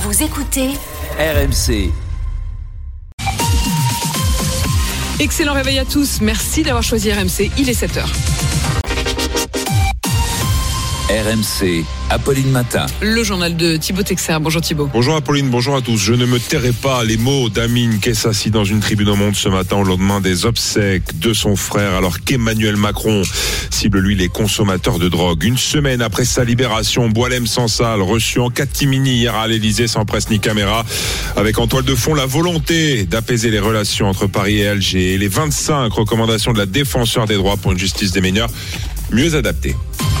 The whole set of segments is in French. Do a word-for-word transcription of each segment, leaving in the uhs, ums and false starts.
Vous écoutez R M C. Excellent réveil à tous. Merci d'avoir choisi R M C. Il est sept heures. R M C, Apolline Matin. Le journal de Thibaut Texer. Bonjour Thibaut. Bonjour Apolline, bonjour à tous. Je ne me tairai pas les mots d'Amine Kessassi dans une tribune au Monde ce matin au lendemain des obsèques de son frère, alors qu'Emmanuel Macron cible lui les consommateurs de drogue. Une semaine après sa libération, Boualem Sansal, reçu en catimini hier à l'Elysée sans presse ni caméra, avec en toile de fond la volonté d'apaiser les relations entre Paris et Alger et les vingt-cinq recommandations de la défenseur des droits pour une justice des mineurs mieux adaptée.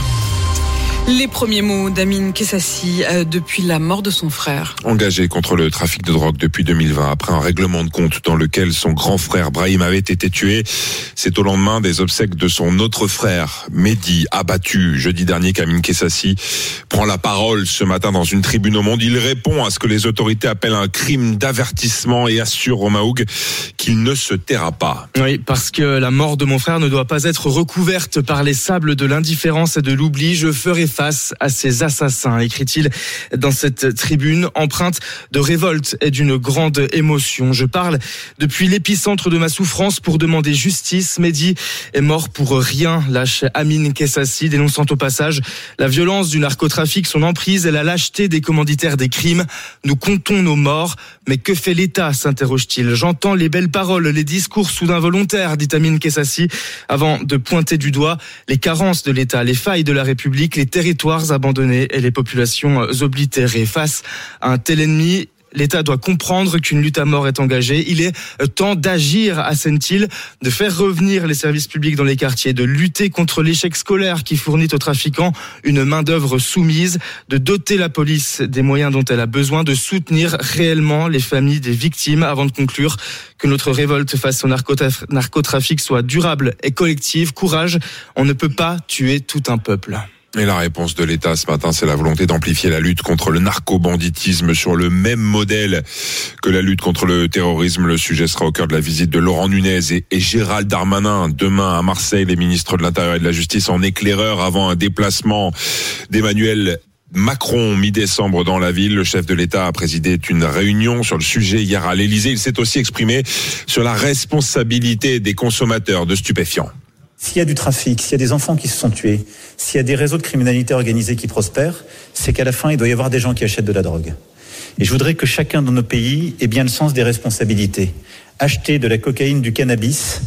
Les premiers mots d'Amine Kessassi euh, depuis la mort de son frère. Engagé contre le trafic de drogue depuis deux mille vingt, après un règlement de compte dans lequel son grand frère Brahim avait été tué, c'est au lendemain des obsèques de son autre frère, Mehdi, abattu jeudi dernier, qu'Amine Kessassi prend la parole ce matin dans une tribune au Monde. Il répond à ce que les autorités appellent un crime d'avertissement et assure Romain Houg qu'il ne se taira pas. Oui, parce que la mort de mon frère ne doit pas être recouverte par les sables de l'indifférence et de l'oubli. Je ferai face à ces assassins, écrit-il dans cette tribune, empreinte de révolte et d'une grande émotion. Je parle depuis l'épicentre de ma souffrance pour demander justice. Mehdi est mort pour rien, lâche Amine Kessassi, dénonçant au passage la violence du narcotrafic, son emprise et la lâcheté des commanditaires des crimes. Nous comptons nos morts, mais que fait l'État, s'interroge-t-il. J'entends les belles paroles, les discours soudain volontaires, dit Amine Kessassi, avant de pointer du doigt les carences de l'État, les failles de la République, les territoires abandonnés et les populations oblitérées. Face à un tel ennemi, l'État doit comprendre qu'une lutte à mort est engagée. Il est temps d'agir, assène-t-il, de faire revenir les services publics dans les quartiers, de lutter contre l'échec scolaire qui fournit aux trafiquants une main-d'œuvre soumise, de doter la police des moyens dont elle a besoin, de soutenir réellement les familles des victimes, avant de conclure que notre révolte face au narcotrafic soit durable et collective. Courage, on ne peut pas tuer tout un peuple. Et la réponse de l'État ce matin, c'est la volonté d'amplifier la lutte contre le narco-banditisme sur le même modèle que la lutte contre le terrorisme. Le sujet sera au cœur de la visite de Laurent Nunez et, et Gérald Darmanin demain à Marseille. Les ministres de l'Intérieur et de la Justice en éclaireur avant un déplacement d'Emmanuel Macron mi-décembre dans la ville. Le chef de l'État a présidé une réunion sur le sujet hier à l'Elysée. Il s'est aussi exprimé sur la responsabilité des consommateurs de stupéfiants. S'il y a du trafic, s'il y a des enfants qui se sont tués, s'il y a des réseaux de criminalité organisée qui prospèrent, c'est qu'à la fin, il doit y avoir des gens qui achètent de la drogue. Et je voudrais que chacun dans nos pays ait bien le sens des responsabilités. Acheter de la cocaïne, du cannabis,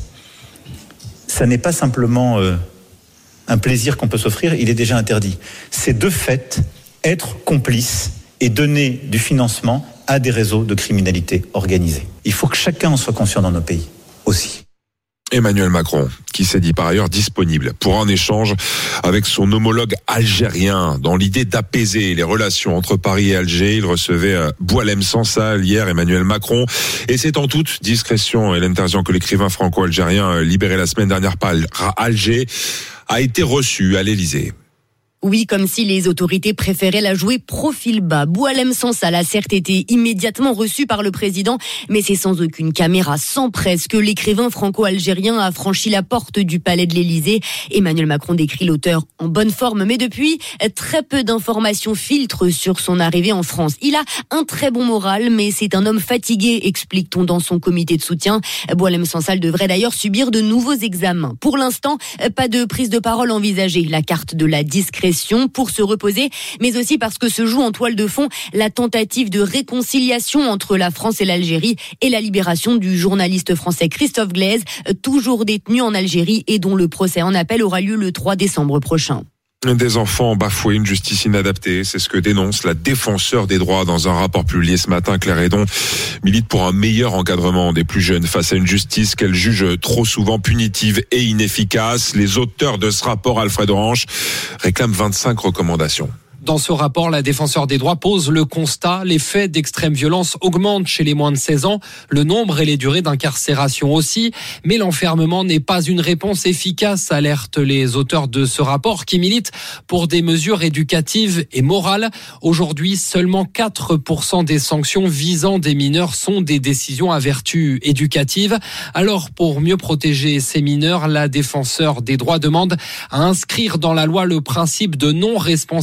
ça n'est pas simplement euh, un plaisir qu'on peut s'offrir, il est déjà interdit. C'est de fait être complice et donner du financement à des réseaux de criminalité organisée. Il faut que chacun en soit conscient dans nos pays aussi. Emmanuel Macron, qui s'est dit par ailleurs disponible pour un échange avec son homologue algérien dans l'idée d'apaiser les relations entre Paris et Alger. Il recevait Boualem Sansal hier, Emmanuel Macron, et c'est en toute discrétion, Hélène Terzian, que l'écrivain franco-algérien libéré la semaine dernière par Alger a été reçu à l'Elysée. Oui, comme si les autorités préféraient la jouer profil bas. Boualem Sansal a certes été immédiatement reçu par le président, mais c'est sans aucune caméra, sans presse, que l'écrivain franco-algérien a franchi la porte du palais de l'Elysée. Emmanuel Macron décrit l'auteur en bonne forme, mais depuis, très peu d'informations filtrent sur son arrivée en France. Il a un très bon moral, mais c'est un homme fatigué, explique-t-on dans son comité de soutien. Boualem Sansal devrait d'ailleurs subir de nouveaux examens. Pour l'instant, pas de prise de parole envisagée. La carte de la discrétion pour se reposer, mais aussi parce que se joue en toile de fond la tentative de réconciliation entre la France et l'Algérie et la libération du journaliste français Christophe Glaise, toujours détenu en Algérie et dont le procès en appel aura lieu le trois décembre prochain. Des enfants bafoués, une justice inadaptée, c'est ce que dénonce la défenseur des droits dans un rapport publié ce matin. Claire Hédon milite pour un meilleur encadrement des plus jeunes face à une justice qu'elle juge trop souvent punitive et inefficace. Les auteurs de ce rapport, Alfred Orange, réclament vingt-cinq recommandations. Dans ce rapport, la défenseure des droits pose le constat, les faits d'extrême violence augmentent chez les moins de seize ans, le nombre et les durées d'incarcération aussi, mais l'enfermement n'est pas une réponse efficace, alertent les auteurs de ce rapport qui militent pour des mesures éducatives et morales. Aujourd'hui, seulement quatre pour cent des sanctions visant des mineurs sont des décisions à vertu éducative. Alors, pour mieux protéger ces mineurs, la défenseure des droits demande à inscrire dans la loi le principe de non-responsabilité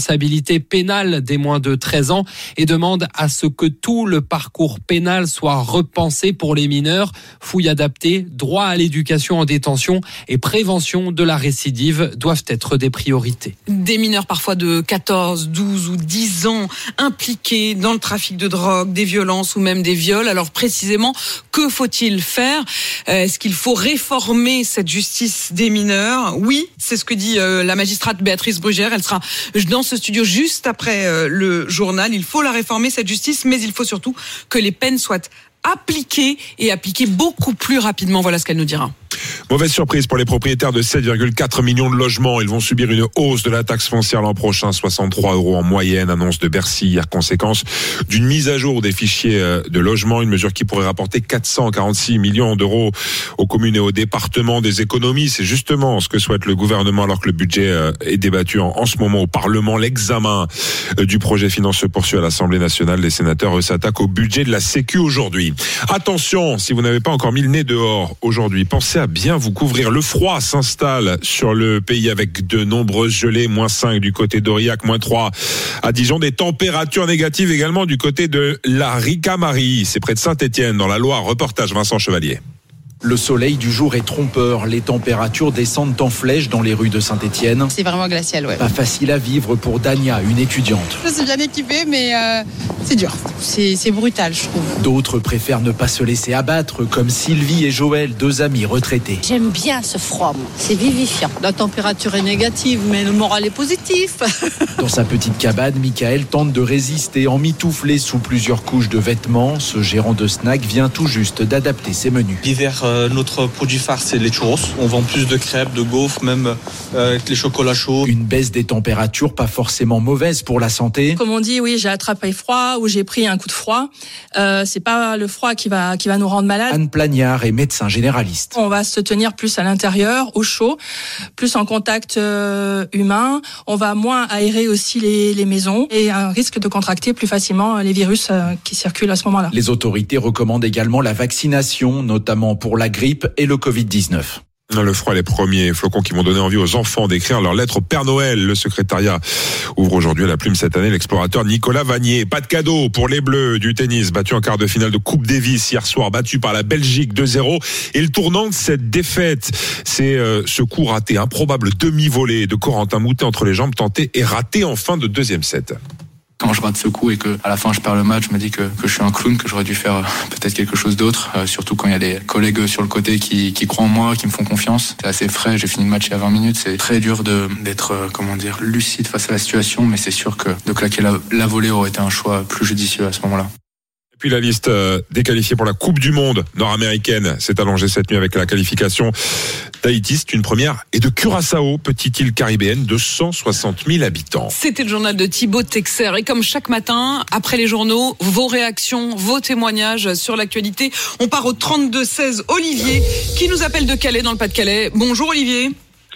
majorité pénale des moins de treize ans et demande à ce que tout le parcours pénal soit repensé pour les mineurs. Fouilles adaptées, droit à l'éducation en détention et prévention de la récidive doivent être des priorités. Des mineurs parfois de quatorze, douze ou dix ans impliqués dans le trafic de drogue, des violences ou même des viols. Alors précisément, que faut-il faire ? Est-ce qu'il faut réformer cette justice des mineurs ? Oui, c'est ce que dit euh, la magistrate Béatrice Brugère. Elle sera dans ce studio juste après euh, le journal. Il faut la réformer, cette justice, mais il faut surtout que les peines soient appliquées et appliquées beaucoup plus rapidement. Voilà ce qu'elle nous dira. Mauvaise surprise pour les propriétaires de sept virgule quatre millions de logements. Ils vont subir une hausse de la taxe foncière l'an prochain, soixante-trois euros en moyenne, annonce de Bercy hier, conséquence d'une mise à jour des fichiers de logement, une mesure qui pourrait rapporter quatre cent quarante-six millions d'euros aux communes et aux départements. Des économies, c'est justement ce que souhaite le gouvernement alors que le budget est débattu en ce moment au Parlement. L'examen du projet finance se poursuit à l'Assemblée nationale. Les sénateurs eux, s'attaquent au budget de la Sécu aujourd'hui. Attention, si vous n'avez pas encore mis le nez dehors aujourd'hui, pensez à bien vous couvrir. Le froid s'installe sur le pays avec de nombreuses gelées, moins cinq du côté d'Aurillac, moins trois à Dijon. Des températures négatives également du côté de la Ricamarie. C'est près de Saint-Étienne, dans la Loire. Reportage Vincent Chevalier. Le soleil du jour est trompeur. Les températures descendent en flèche dans les rues de Saint-Étienne. C'est vraiment glacial, ouais. Pas facile à vivre pour Dania, une étudiante. Je suis bien équipée, mais euh, c'est dur. C'est, c'est brutal, je trouve. D'autres préfèrent ne pas se laisser abattre, comme Sylvie et Joël, deux amis retraités. J'aime bien ce froid, moi. C'est vivifiant. La température est négative, mais le moral est positif. Dans sa petite cabane, Michael tente de résister, emmitouflé sous plusieurs couches de vêtements. Ce gérant de snack vient tout juste d'adapter ses menus. L'hiver, euh, notre produit phare, c'est les churros. On vend plus de crêpes, de gaufres, même euh, avec les chocolats chauds. Une baisse des températures, pas forcément mauvaise pour la santé. Comme on dit, oui, j'ai attrapé froid ou j'ai pris un coup de froid. Euh, c'est pas le froid qui va qui va nous rendre malades. Anne Plagnard est médecin généraliste. On va se tenir plus à l'intérieur, au chaud, plus en contact euh, humain. On va moins aérer aussi les, les maisons et un risque de contracter plus facilement les virus euh, qui circulent à ce moment-là. Les autorités recommandent également la vaccination, notamment pour la grippe et le covid dix-neuf. Le froid, les premiers flocons qui vont donner envie aux enfants d'écrire leur lettre au Père Noël. Le secrétariat ouvre aujourd'hui à la plume cette année l'explorateur Nicolas Vanier. Pas de cadeau pour les Bleus du tennis, battu en quart de finale de Coupe Davis hier soir, battu par la Belgique deux zéro. Et le tournant de cette défaite, c'est euh, ce coup raté, improbable demi-volée de Corentin Moutet entre les jambes, tenté et raté en fin de deuxième set. Quand je rate ce coup et que à la fin je perds le match, je me dis que, que je suis un clown, que j'aurais dû faire peut-être quelque chose d'autre, euh, surtout quand il y a des collègues sur le côté qui, qui croient en moi, qui me font confiance. C'est assez frais, j'ai fini le match il y a vingt minutes, c'est très dur de, d'être, euh, comment dire, lucide face à la situation, mais c'est sûr que de claquer la, la volée aurait été un choix plus judicieux à ce moment-là. Puis la liste des qualifiés pour la Coupe du Monde nord-américaine s'est allongée cette nuit avec la qualification d'Haïti, c'est une première, et de Curaçao, petite île caribéenne de cent soixante mille habitants. C'était le journal de Thibaut Texer. Et comme chaque matin, après les journaux, vos réactions, vos témoignages sur l'actualité. On part au trente-deux seize. Olivier, qui nous appelle de Calais, dans le Pas-de-Calais. Bonjour Olivier.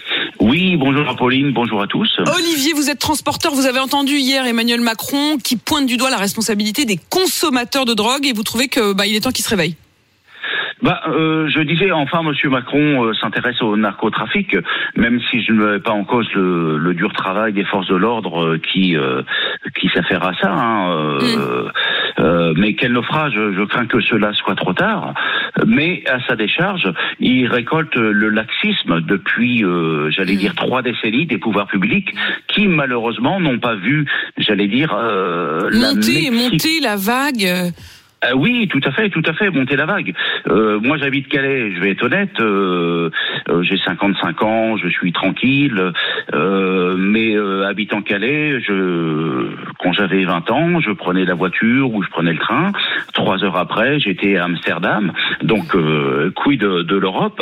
Oui, bonjour Apolline, bonjour à tous. Olivier, vous êtes transporteur, vous avez entendu hier Emmanuel Macron qui pointe du doigt la responsabilité des consommateurs de drogue et vous trouvez que bah, il est temps qu'il se réveille. Bah, euh, je disais, enfin, Monsieur Macron euh, s'intéresse au narcotrafic, même si je ne mets pas en cause le, le dur travail des forces de l'ordre euh, qui euh, qui s'affairent à ça. Hein, euh, mmh. euh, mais quel naufrage, je crains que cela soit trop tard. Mais à sa décharge, il récolte le laxisme depuis, euh, j'allais mmh. dire, trois décennies des pouvoirs publics qui, malheureusement, n'ont pas vu, j'allais dire, euh, monter, la monter la vague. Euh, oui, tout à fait, tout à fait, monter la vague. Euh, moi, j'habite Calais, je vais être honnête, euh, euh, j'ai cinquante-cinq ans, je suis tranquille, euh, mais euh, habitant Calais, je, quand j'avais vingt ans, je prenais la voiture ou je prenais le train. Trois heures après, j'étais à Amsterdam, donc euh, quid de, de l'Europe,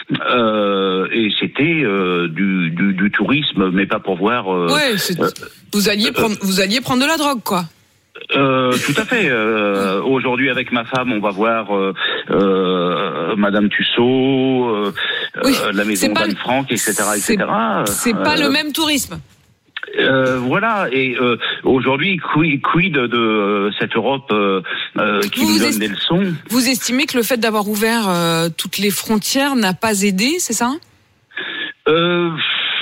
euh, et c'était euh, du, du, du tourisme, mais pas pour voir. Euh, ouais, c'est, euh, vous alliez prendre, vous alliez prendre de la drogue, quoi. Euh, tout à fait. Euh, aujourd'hui, avec ma femme, on va voir euh, euh, Madame Tussaud, euh, oui, euh, la maison d'Anne Frank, et cetera, et cetera. C'est, c'est pas euh, le même tourisme. Euh, voilà. Et euh, aujourd'hui, quid, quid de, de cette Europe euh, euh, qui vous nous donne est... des leçons. Vous estimez que le fait d'avoir ouvert euh, toutes les frontières n'a pas aidé, c'est ça ? Euh.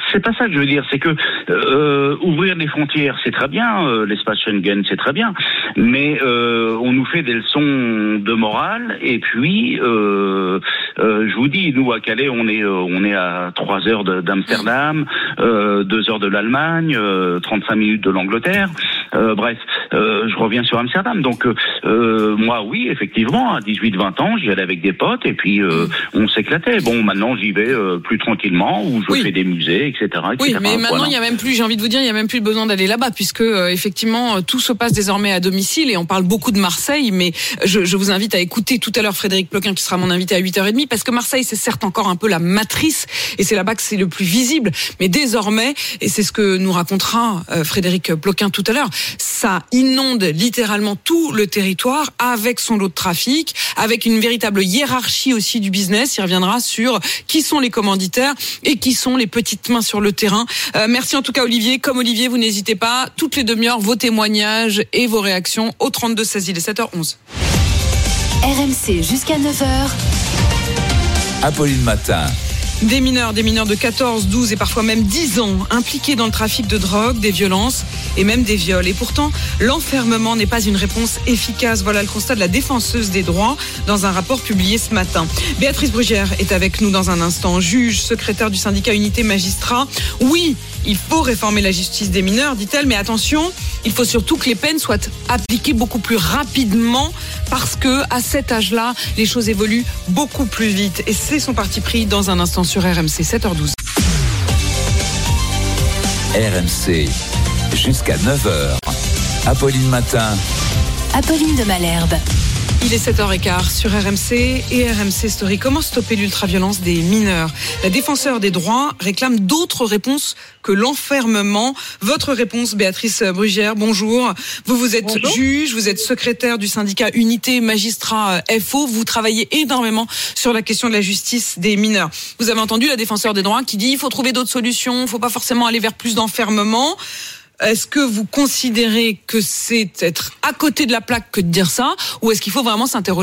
C'est pas ça que je veux dire, c'est que euh, ouvrir les frontières, c'est très bien, euh, l'espace Schengen, c'est très bien, mais euh, on nous fait des leçons de morale, et puis euh, euh, je vous dis, nous à Calais, on est euh, on est à trois heures de, d'Amsterdam, euh, deux heures de l'Allemagne, euh, trente-cinq minutes de l'Angleterre, euh, bref, euh, je reviens sur Amsterdam, donc euh, moi oui, effectivement, à dix-huit vingt ans, j'y allais avec des potes, et puis euh, on s'éclatait. Bon, maintenant j'y vais euh, plus tranquillement, où je oui. fais des musées, et cetera, et cetera. Oui, mais maintenant, voilà. il y a même plus, j'ai envie de vous dire, il y a même plus besoin d'aller là-bas, puisque euh, effectivement, tout se passe désormais à domicile, et on parle beaucoup de Marseille, mais je, je vous invite à écouter tout à l'heure Frédéric Ploquin, qui sera mon invité à huit heures trente, parce que Marseille, c'est certes encore un peu la matrice, et c'est là-bas que c'est le plus visible, mais désormais, et c'est ce que nous racontera euh, Frédéric Ploquin tout à l'heure, ça inonde littéralement tout le territoire, avec son lot de trafic, avec une véritable hiérarchie aussi du business. Il reviendra sur qui sont les commanditaires et qui sont les petites mains sur le terrain. Euh, merci en tout cas Olivier. Comme Olivier, vous n'hésitez pas, toutes les demi-heures, vos témoignages et vos réactions au trente-deux seize. Il est sept heures onze. R M C jusqu'à neuf heures. Apolline Matin. Des mineurs, des mineurs de quatorze, douze et parfois même dix ans impliqués dans le trafic de drogue, des violences et même des viols. Et pourtant, l'enfermement n'est pas une réponse efficace. Voilà le constat de la défenseuse des droits dans un rapport publié ce matin. Béatrice Brugère est avec nous dans un instant. Juge, secrétaire du syndicat Unité Magistrat. Oui, il faut réformer la justice des mineurs, dit-elle, mais attention, il faut surtout que les peines soient appliquées beaucoup plus rapidement parce que à cet âge-là, les choses évoluent beaucoup plus vite. Et c'est son parti pris dans un instant sur R M C, sept heures douze. R M C, jusqu'à neuf heures. Apolline Matin. Apolline de Malherbe. Il est sept heures quinze sur R M C et R M C Story. Comment stopper l'ultraviolence des mineurs ? La défenseure des droits réclame d'autres réponses que l'enfermement. Votre réponse, Béatrice Brugère, bonjour. Vous, vous êtes bonjour. Juge, vous êtes secrétaire du syndicat Unité Magistrat F O. Vous travaillez énormément sur la question de la justice des mineurs. Vous avez entendu la défenseure des droits qui dit il faut trouver d'autres solutions, il ne faut pas forcément aller vers plus d'enfermement. Est-ce que vous considérez que c'est être à côté de la plaque que de dire ça, ou est-ce qu'il faut vraiment s'interroger ?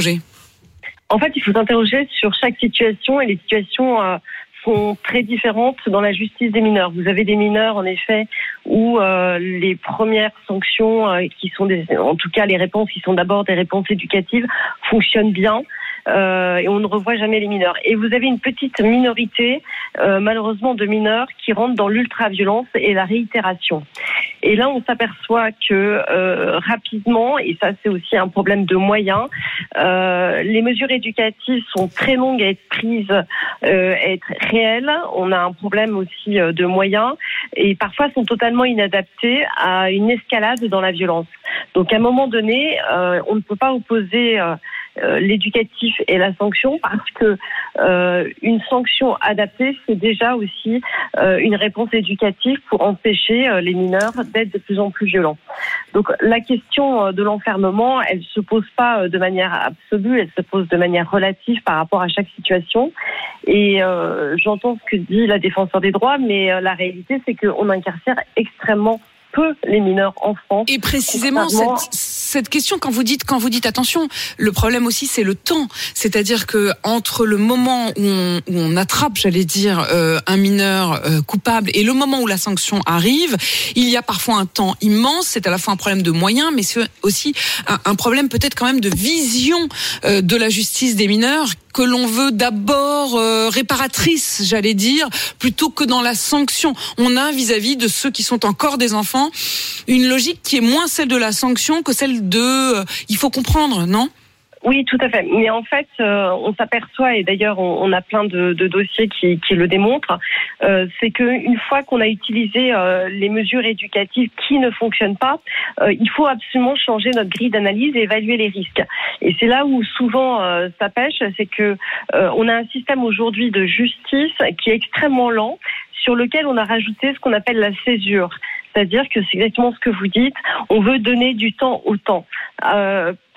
En fait, il faut s'interroger sur chaque situation, et les situations euh, sont très différentes dans la justice des mineurs. Vous avez des mineurs, en effet, où euh, les premières sanctions, euh, qui sont des, en tout cas les réponses qui sont d'abord des réponses éducatives, fonctionnent bien. Euh, et on ne revoit jamais les mineurs. Et vous avez une petite minorité, euh, malheureusement, de mineurs qui rentrent dans l'ultra-violence et la réitération. Et là, on s'aperçoit que euh, rapidement, et ça c'est aussi un problème de moyens, euh, les mesures éducatives sont très longues à être prises, euh, à être réelles. On a un problème aussi euh, de moyens, et parfois sont totalement inadaptés à une escalade dans la violence. Donc à un moment donné, euh, on ne peut pas opposer euh, Euh, l'éducatif et la sanction, parce que euh, une sanction adaptée, c'est déjà aussi euh, une réponse éducative pour empêcher euh, les mineurs d'être de plus en plus violents. Donc la question euh, de l'enfermement, elle se pose pas euh, de manière absolue, elle se pose de manière relative par rapport à chaque situation. Et euh, j'entends ce que dit la défenseure des droits, mais euh, la réalité, c'est qu'on incarcère extrêmement peu les mineurs en France. Et précisément cette, cette question, quand vous dites quand vous dites attention, le problème aussi c'est le temps, c'est-à-dire que entre le moment où on, où on attrape, j'allais dire, euh, un mineur euh, coupable et le moment où la sanction arrive, il y a parfois un temps immense. C'est à la fois un problème de moyens, mais c'est aussi un, un problème peut-être quand même de vision euh, de la justice des mineurs, que l'on veut d'abord euh, réparatrice, j'allais dire, plutôt que dans la sanction. On a vis-à-vis de ceux qui sont encore des enfants une logique qui est moins celle de la sanction que celle de euh, il faut comprendre, non ? Oui, tout à fait. Mais en fait, euh, on s'aperçoit, et d'ailleurs on, on a plein de, de dossiers qui, qui le démontrent, euh, c'est qu'une fois qu'on a utilisé euh, les mesures éducatives qui ne fonctionnent pas, euh, il faut absolument changer notre grille d'analyse et évaluer les risques. Et c'est là où souvent euh, ça pêche, c'est que euh, on a un système aujourd'hui de justice qui est extrêmement lent, sur lequel on a rajouté ce qu'on appelle la césure. C'est-à-dire que c'est exactement ce que vous dites, on veut donner du temps au temps. Euh,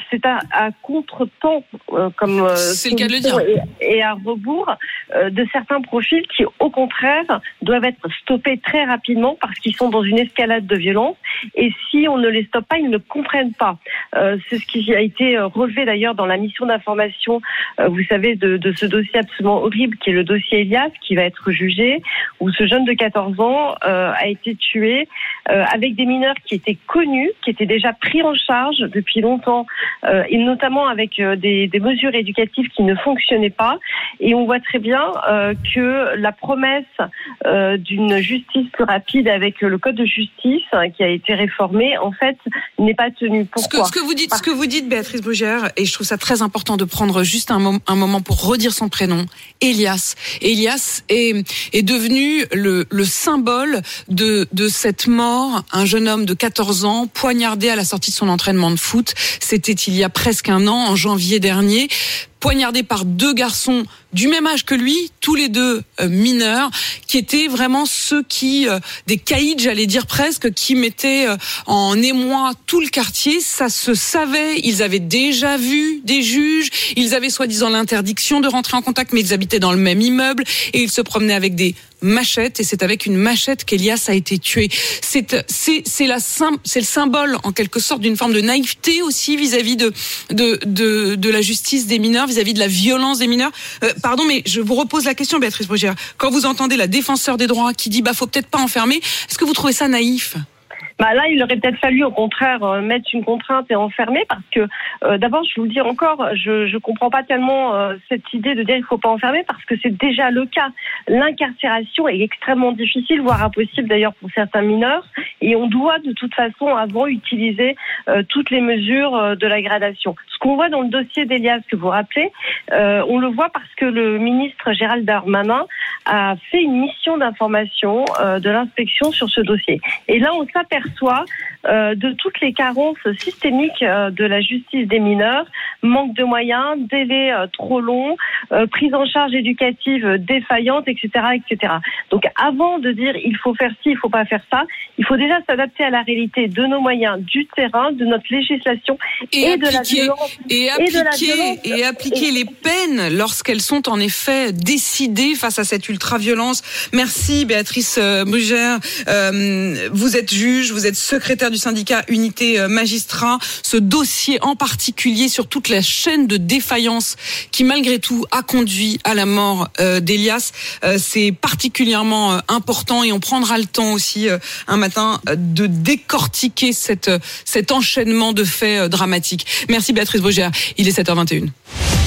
c'est à, à contre-temps, euh, comme euh, c'est le cas de le dire, et, et à rebours euh, de certains profils qui, au contraire, doivent être stoppés très rapidement parce qu'ils sont dans une escalade de violence. Et si on ne les stoppe pas, ils ne comprennent pas. Euh, c'est ce qui a été relevé d'ailleurs dans la mission d'information, euh, vous savez, de, de ce dossier absolument horrible qui est le dossier Elias, qui va être jugé, où ce jeune de quatorze ans euh, a été tué euh, avec des mineurs qui étaient connus, qui étaient déjà pris en charge depuis longtemps, euh, et notamment avec euh, des, des mesures éducatives qui ne fonctionnaient pas. Et on voit très bien euh, que la promesse euh, d'une justice plus rapide avec le code de justice hein, qui a été réformé, en fait, n'est pas tenue. Pourquoi ? Ce que, ce que vous dites, ce que vous dites, Béatrice Brugère, et je trouve ça très important de prendre juste un, mom- un moment pour redire son prénom, Elias. Elias est, est devenu le, le symbole de, de cette mort, un jeune homme de quatorze ans, poignardé à la sortie de son entraînement de foot. C'était il y a presque un an, en janvier dernier. Poignardé par deux garçons du même âge que lui, tous les deux euh, mineurs, qui étaient vraiment ceux qui, euh, des caïds, j'allais dire presque, qui mettaient euh, en émoi tout le quartier. Ça se savait, ils avaient déjà vu des juges, ils avaient soi-disant l'interdiction de rentrer en contact, mais ils habitaient dans le même immeuble et ils se promenaient avec des machettes, et c'est avec une machette qu'Elias a été tué. C'est, c'est, c'est, la, c'est le symbole, en quelque sorte, d'une forme de naïveté aussi vis-à-vis de, de, de, de la justice des mineurs, vis-à-vis de la violence des mineurs. Euh, pardon, mais je vous repose la question, Béatrice Brugère. Quand vous entendez la défenseur des droits qui dit, bah, faut peut-être pas enfermer, est-ce que vous trouvez ça naïf ? Bah là, il aurait peut-être fallu, au contraire, euh, mettre une contrainte et enfermer, parce que, euh, d'abord, je vous le dis encore, je je comprends pas tellement euh, cette idée de dire il faut pas enfermer, parce que c'est déjà le cas. L'incarcération est extrêmement difficile, voire impossible d'ailleurs pour certains mineurs, et on doit de toute façon avant utiliser euh, toutes les mesures euh, de la gradation. Ce qu'on voit dans le dossier d'Elias, que vous rappelez, euh, on le voit parce que le ministre Gérald Darmanin a fait une mission d'information euh, de l'inspection sur ce dossier. Et là, on s'aperçoit Soit, euh, de toutes les carences systémiques euh, de la justice des mineurs, manque de moyens, délais euh, trop longs, euh, prise en charge éducative défaillante, et cetera, et cetera. Donc, avant de dire il faut faire ci, il faut pas faire ça, il faut déjà s'adapter à la réalité de nos moyens, du terrain, de notre législation et, et de la violence et appliquer, et, de la violence, et appliquer et... les peines lorsqu'elles sont en effet décidées face à cette ultra-violence. Merci Béatrice Brugère. Euh, vous êtes juge, vous êtes secrétaire du syndicat Unité Magistrat. Ce dossier en particulier sur toute la chaîne de défaillance qui malgré tout a conduit à la mort euh, d'Elias, euh, c'est particulièrement euh, important, et on prendra le temps aussi euh, un matin euh, de décortiquer cette, euh, cet enchaînement de faits euh, dramatiques. Merci Béatrice Brugère, il est sept heures vingt et une.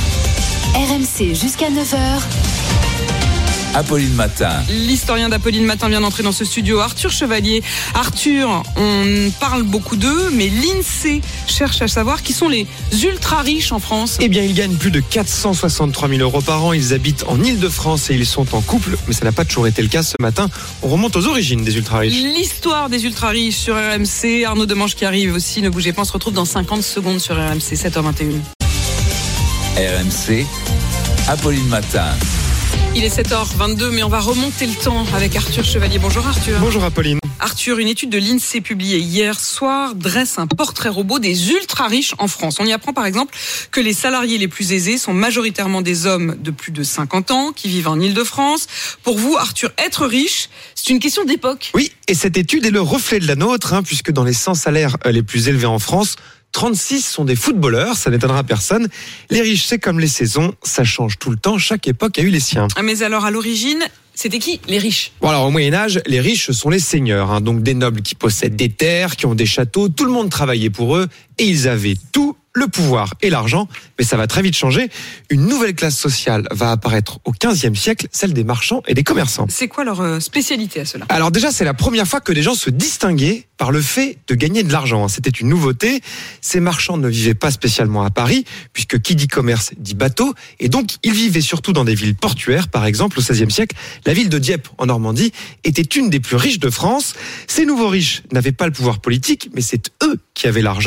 R M C jusqu'à neuf heures. Apolline Matin. L'historien d'Apolline Matin vient d'entrer dans ce studio, Arthur Chevalier. Arthur, on parle beaucoup d'eux, mais l'INSEE cherche à savoir qui sont les ultra riches en France. Eh bien, ils gagnent plus de quatre cent soixante-trois mille euros par an. Ils habitent en Île-de-France et ils sont en couple, mais ça n'a pas toujours été le cas ce matin. On remonte aux origines des ultra riches. L'histoire des ultra riches sur R M C. Arnaud Demange qui arrive aussi. Ne bougez pas, on se retrouve dans cinquante secondes sur R M C, sept heures vingt et une. R M C, Apolline Matin. Il est sept heures vingt-deux, mais on va remonter le temps avec Arthur Chevalier. Bonjour Arthur. Bonjour Apolline. Arthur, une étude de l'INSEE publiée hier soir dresse un portrait robot des ultra riches en France. On y apprend par exemple que les salariés les plus aisés sont majoritairement des hommes de plus de cinquante ans qui vivent en Île-de-France. Pour vous, Arthur, être riche, c'est une question d'époque. Oui, et cette étude est le reflet de la nôtre, hein, puisque dans les cent salaires les plus élevés en France, trente-six sont des footballeurs, ça n'étonnera personne. Les riches, c'est comme les saisons, ça change tout le temps, chaque époque a eu les siens. Mais alors, à l'origine, c'était qui les riches ? Bon, alors au Moyen-Âge, les riches sont les seigneurs, hein, donc des nobles qui possèdent des terres, qui ont des châteaux, tout le monde travaillait pour eux, et ils avaient tout, le pouvoir et l'argent, mais ça va très vite changer. Une nouvelle classe sociale va apparaître au quinzième siècle, celle des marchands et des commerçants. C'est quoi leur spécialité à cela ? Alors déjà, c'est la première fois que des gens se distinguaient par le fait de gagner de l'argent. C'était une nouveauté. Ces marchands ne vivaient pas spécialement à Paris, puisque qui dit commerce dit bateau, et donc ils vivaient surtout dans des villes portuaires. Par exemple, au seizième siècle, la ville de Dieppe, en Normandie, était une des plus riches de France. Ces nouveaux riches n'avaient pas le pouvoir politique, mais c'est eux qui avaient l'argent.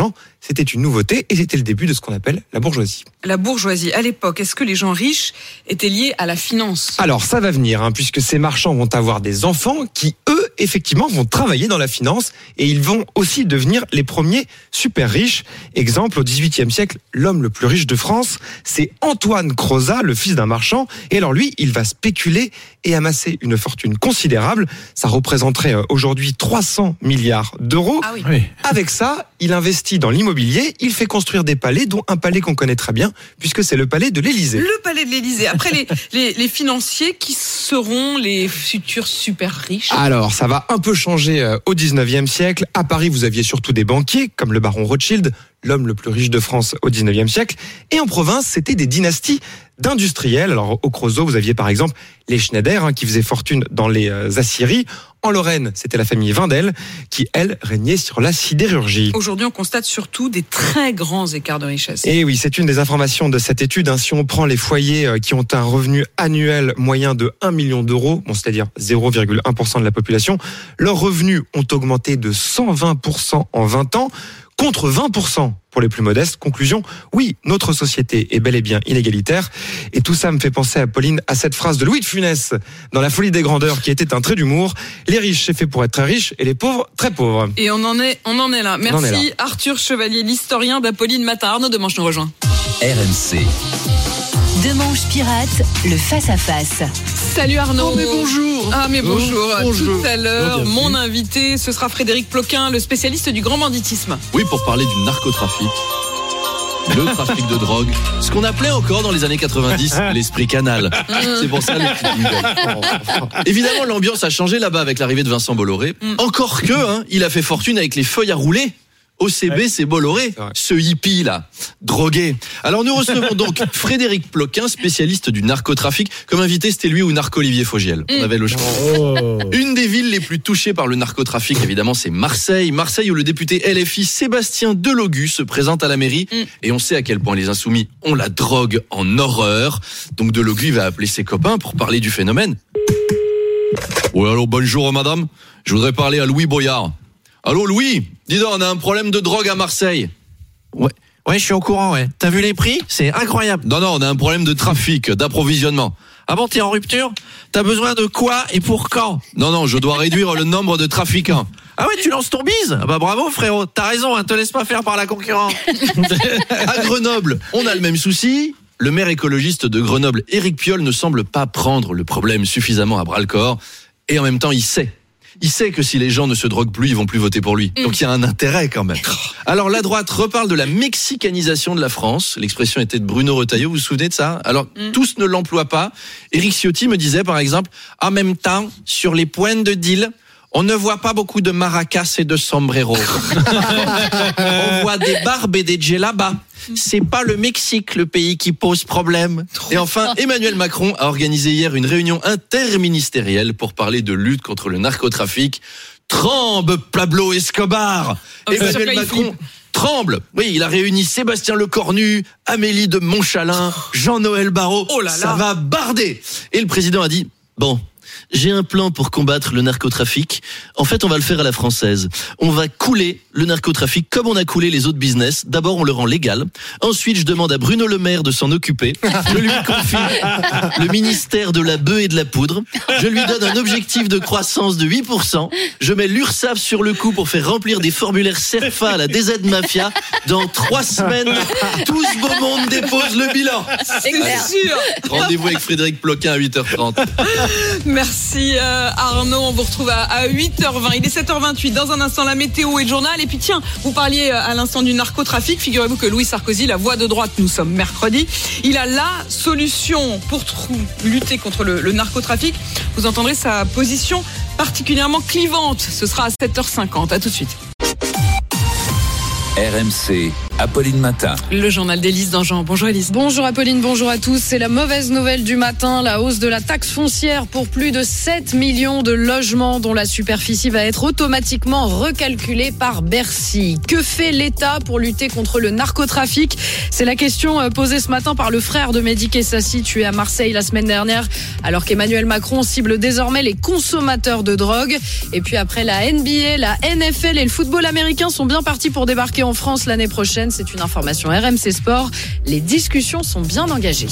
c'était une nouveauté et c'était le début de ce qu'on appelle la bourgeoisie. La bourgeoisie, à l'époque, est-ce que les gens riches étaient liés à la finance ? Alors ça va venir, hein, puisque ces marchands vont avoir des enfants qui, eux, effectivement, vont travailler dans la finance et ils vont aussi devenir les premiers super riches. Exemple, au dix-huitième siècle, l'homme le plus riche de France, c'est Antoine Crozat, le fils d'un marchand. Et alors lui, il va spéculer et amasser une fortune considérable. Ça représenterait aujourd'hui trois cents milliards d'euros. Ah oui. Oui. Avec ça, il investit dans l'immobilier, il fait construire des palais, dont un palais qu'on connaît très bien, puisque c'est le palais de l'Élysée. Le palais de l'Élysée. Après, les, les, les financiers, qui seront les futurs super riches ? Alors, ça va un peu changer au dix-neuvième siècle. À Paris, vous aviez surtout des banquiers, comme le baron Rothschild, l'homme le plus riche de France au dix-neuvième siècle. Et en province, c'était des dynasties d'industriels. Alors, au Creusot, vous aviez par exemple les Schneider, hein, qui faisaient fortune dans les euh, aciéries. En Lorraine, c'était la famille Wendel, qui, elle, régnait sur la sidérurgie. Aujourd'hui, on constate surtout des très grands écarts de richesse. Et oui, c'est une des informations de cette étude. Hein. Si on prend les foyers euh, qui ont un revenu annuel moyen de un million d'euros, bon, c'est-à-dire zéro virgule un pour cent de la population, leurs revenus ont augmenté de cent vingt pour cent en vingt ans, contre vingt pour cent pour les plus modestes. Conclusion, oui, notre société est bel et bien inégalitaire. Et tout ça me fait penser, à Pauline, à cette phrase de Louis de Funès dans La Folie des Grandeurs, qui était un trait d'humour. Les riches, c'est fait pour être très riches, et les pauvres, très pauvres. Et on en est, on en est là. Merci est là. Arthur Chevalier, l'historien d'Apolline Matin. Arnaud Demanche nous rejoint. R M C. Demanche pirate, le face-à-face. Salut Arnaud. Oh, mais bonjour. Ah mais bonjour. Oh, bonjour. Tout à l'heure, Bienvenue. mon invité, ce sera Frédéric Ploquin, le spécialiste du grand banditisme. Oui, pour parler du narcotrafic, le trafic de drogue, ce qu'on appelait encore dans les années quatre-vingt-dix l'esprit canal. C'est pour ça le petit jingle. Évidemment, l'ambiance a changé là-bas avec l'arrivée de Vincent Bolloré. Mm. Encore que, hein, il a fait fortune avec les feuilles à rouler. O C B, ouais. C'est Bolloré, ce hippie là, drogué. Alors nous recevons donc Frédéric Ploquin, spécialiste du narcotrafic. Comme invité, c'était lui ou Narco-Olivier Fogiel. On avait le choix. Oh. Une des villes les plus touchées par le narcotrafic, évidemment, c'est Marseille. Marseille où le député L F I Sébastien Delogu se présente à la mairie. Mm. Et on sait à quel point les insoumis ont la drogue en horreur. Donc Delogu va appeler ses copains pour parler du phénomène. Oui, allô, bonjour madame. Je voudrais parler à Louis Boyard. Allô Louis, dis donc, on a un problème de drogue à Marseille. Ouais, ouais, je suis au courant, ouais. T'as vu les prix ? C'est incroyable. Non, non, on a un problème de trafic, d'approvisionnement. Ah bon, t'es en rupture ? T'as besoin de quoi et pour quand ? Non, non, je dois réduire le nombre de trafiquants. Ah ouais, tu lances ton bise ? Ah bah bravo frérot, t'as raison, hein, te laisse pas faire par la concurrence. À Grenoble, on a le même souci. Le maire écologiste de Grenoble, Éric Piolle, ne semble pas prendre le problème suffisamment à bras-le-corps. Et en même temps, il sait. Il sait que si les gens ne se droguent plus, ils vont plus voter pour lui. Donc il y a un intérêt quand même. Alors la droite reparle de la mexicanisation de la France. L'expression était de Bruno Retailleau, vous vous souvenez de ça ? Alors mm. tous ne l'emploient pas. Éric Ciotti me disait par exemple, en même temps, sur les points de deal, on ne voit pas beaucoup de maracas et de sombreros. On voit des barbes et des djellabas. C'est pas le Mexique le pays qui pose problème. Et enfin, Emmanuel Macron a organisé hier une réunion interministérielle pour parler de lutte contre le narcotrafic. Tremble Pablo Escobar. Oh, Emmanuel Macron tremble. Oui, il a réuni Sébastien Lecornu, Amélie de Montchalin, Jean-Noël Barrot. Oh là là. Ça va barder. Et le président a dit, bon, j'ai un plan pour combattre le narcotrafic. En fait, on va le faire à la française. On va couler le narcotrafic comme on a coulé les autres business. D'abord, on le rend légal. Ensuite, je demande à Bruno Le Maire de s'en occuper. Je lui confie le ministère de la bœuf et de la poudre. Je lui donne un objectif de croissance de huit pour cent. Je mets l'URSSAF sur le coup pour faire remplir des formulaires SERFA à la D Z Mafia. Dans trois semaines, tout ce beau monde dépose le bilan. C'est sûr. Rendez-vous avec Frédéric Ploquin à huit heures trente. Merci euh, Arnaud, on vous retrouve à, à huit heures vingt. Il est sept heures vingt-huit, dans un instant la météo et le journal. Et puis tiens, vous parliez à l'instant du narcotrafic. Figurez-vous que Louis Sarkozy, la voix de droite, nous sommes mercredi, il a la solution pour trou, lutter contre le, le narcotrafic. Vous entendrez sa position particulièrement clivante. Ce sera à sept heures cinquante, à tout de suite. R M C. Apolline Matin. Le journal d'Élise Dangean. Bonjour Élise. Bonjour Apolline, bonjour à tous. C'est la mauvaise nouvelle du matin, la hausse de la taxe foncière pour plus de sept millions de logements dont la superficie va être automatiquement recalculée par Bercy. Que fait l'État pour lutter contre le narcotrafic ? C'est la question posée ce matin par le frère de Mehdi Kessassi, tué à Marseille la semaine dernière, alors qu'Emmanuel Macron cible désormais les consommateurs de drogue. Et puis après la N B A, la N F L et le football américain sont bien partis pour débarquer en France l'année prochaine. C'est une information R M C Sport. Les discussions sont bien engagées.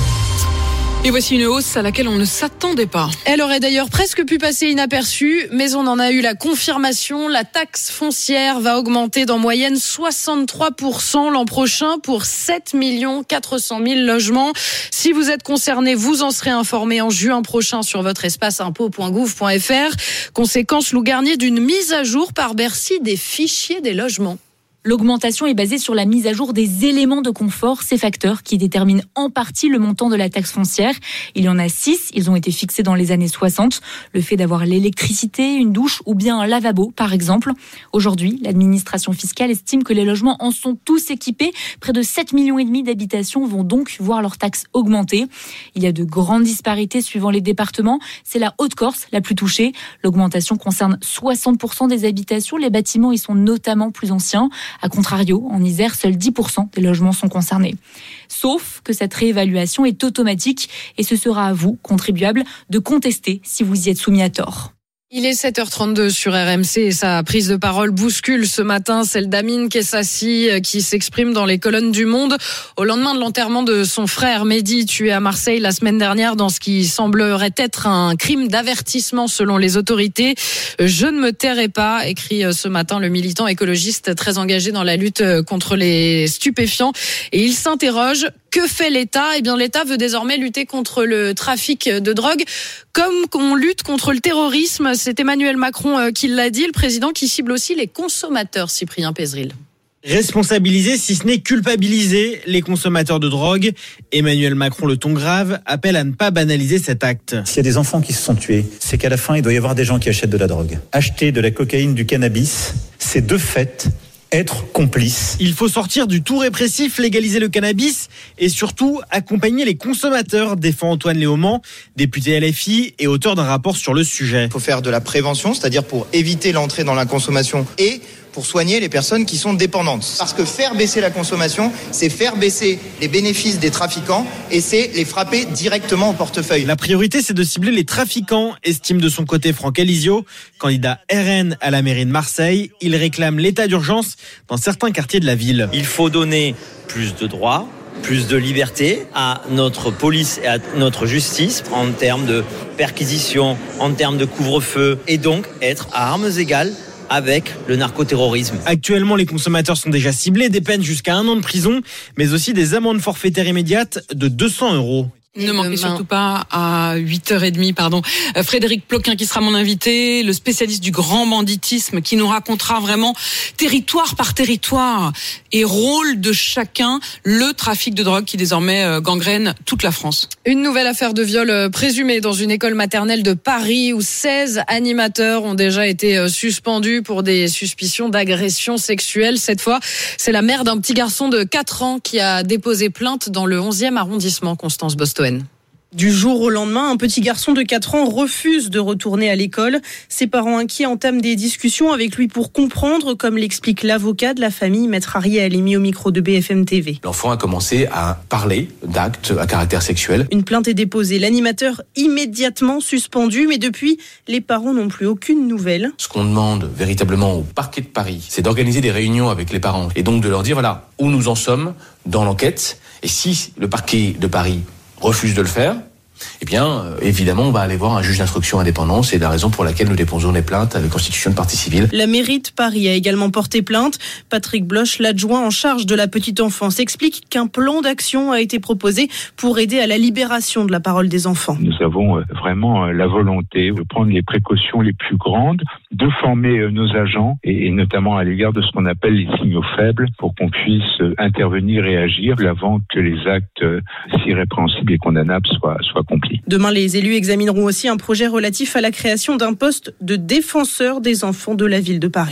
Et voici une hausse à laquelle on ne s'attendait pas. Elle aurait d'ailleurs presque pu passer inaperçue, mais on en a eu la confirmation. La taxe foncière va augmenter d'en moyenne soixante-trois pour cent l'an prochain pour sept millions quatre cent mille logements. Si vous êtes concerné, vous en serez informé en juin prochain sur votre espace impôt point gouv point f r. Conséquence, Lou Garnier, d'une mise à jour par Bercy des fichiers des logements. L'augmentation est basée sur la mise à jour des éléments de confort, ces facteurs qui déterminent en partie le montant de la taxe foncière. Il y en a six, ils ont été fixés dans les années soixante. Le fait d'avoir l'électricité, une douche ou bien un lavabo, par exemple. Aujourd'hui, l'administration fiscale estime que les logements en sont tous équipés. Près de sept millions et demi d'habitations vont donc voir leur taxe augmenter. Il y a de grandes disparités suivant les départements. C'est la Haute-Corse la plus touchée. L'augmentation concerne soixante pour cent des habitations. Les bâtiments y sont notamment plus anciens. A contrario, en Isère, seuls dix pour cent des logements sont concernés. Sauf que cette réévaluation est automatique et ce sera à vous, contribuables, de contester si vous y êtes soumis à tort. Il est sept heures trente-deux sur R M C et sa prise de parole bouscule ce matin celle d'Amine Kessassi qui s'exprime dans les colonnes du Monde au lendemain de l'enterrement de son frère Mehdi, tué à Marseille la semaine dernière dans ce qui semblerait être un crime d'avertissement selon les autorités. Je ne me tairai pas, écrit ce matin le militant écologiste très engagé dans la lutte contre les stupéfiants. Et il s'interroge, que fait l'État ? Eh bien, l'État veut désormais lutter contre le trafic de drogue comme on lutte contre le terrorisme. C'est Emmanuel Macron qui l'a dit, le président qui cible aussi les consommateurs, Cyprien Pézeril. Responsabiliser, si ce n'est culpabiliser les consommateurs de drogue. Emmanuel Macron, le ton grave, appelle à ne pas banaliser cet acte. S'il y a des enfants qui se sont tués, c'est qu'à la fin, il doit y avoir des gens qui achètent de la drogue. Acheter de la cocaïne, du cannabis, c'est de fait être complice. Il faut sortir du tout répressif, légaliser le cannabis et surtout accompagner les consommateurs, défend Antoine Léaumont, député L F I et auteur d'un rapport sur le sujet. Il faut faire de la prévention, c'est-à-dire pour éviter l'entrée dans la consommation et pour soigner les personnes qui sont dépendantes. Parce que faire baisser la consommation, c'est faire baisser les bénéfices des trafiquants et c'est les frapper directement au portefeuille. La priorité, c'est de cibler les trafiquants, estime de son côté Franck Alizio, candidat R N à la mairie de Marseille. Il réclame l'état d'urgence dans certains quartiers de la ville. Il faut donner plus de droits, plus de liberté à notre police et à notre justice en termes de perquisition, en termes de couvre-feu et donc être à armes égales avec le narcoterrorisme. Actuellement, les consommateurs sont déjà ciblés, des peines jusqu'à un an de prison, mais aussi des amendes forfaitaires immédiates de deux cents euros. Ne manquez surtout pas à huit heures trente, pardon. Frédéric Ploquin qui sera mon invité, le spécialiste du grand banditisme qui nous racontera vraiment territoire par territoire et rôle de chacun, le trafic de drogue qui désormais gangrène toute la France. Une nouvelle affaire de viol présumé dans une école maternelle de Paris où seize animateurs ont déjà été suspendus pour des suspicions d'agression sexuelle. Cette fois, c'est la mère d'un petit garçon de quatre ans qui a déposé plainte dans le onzième arrondissement, Constance Bostoen. Du jour au lendemain, un petit garçon de quatre ans refuse de retourner à l'école. Ses parents inquiets entament des discussions avec lui pour comprendre, comme l'explique l'avocat de la famille, maître Arié Halimi au micro de B F M T V. L'enfant a commencé à parler d'actes à caractère sexuel. Une plainte est déposée. L'animateur immédiatement suspendu, mais depuis, les parents n'ont plus aucune nouvelle. Ce qu'on demande véritablement au parquet de Paris, c'est d'organiser des réunions avec les parents et donc de leur dire voilà où nous en sommes dans l'enquête. Et si le parquet de Paris refuse de le faire, eh bien, euh, évidemment, on va aller voir un juge d'instruction indépendant. C'est la raison pour laquelle nous déposons les plaintes avec constitution de partie civile. La mairie de Paris a également porté plainte. Patrick Bloch, l'adjoint en charge de la petite enfance, explique qu'un plan d'action a été proposé pour aider à la libération de la parole des enfants. Nous avons vraiment la volonté de prendre les précautions les plus grandes, de former nos agents et notamment à l'égard de ce qu'on appelle les signaux faibles pour qu'on puisse intervenir et agir avant que les actes si répréhensibles et condamnables soient, soient accomplis. Demain, les élus examineront aussi un projet relatif à la création d'un poste de défenseur des enfants de la ville de Paris.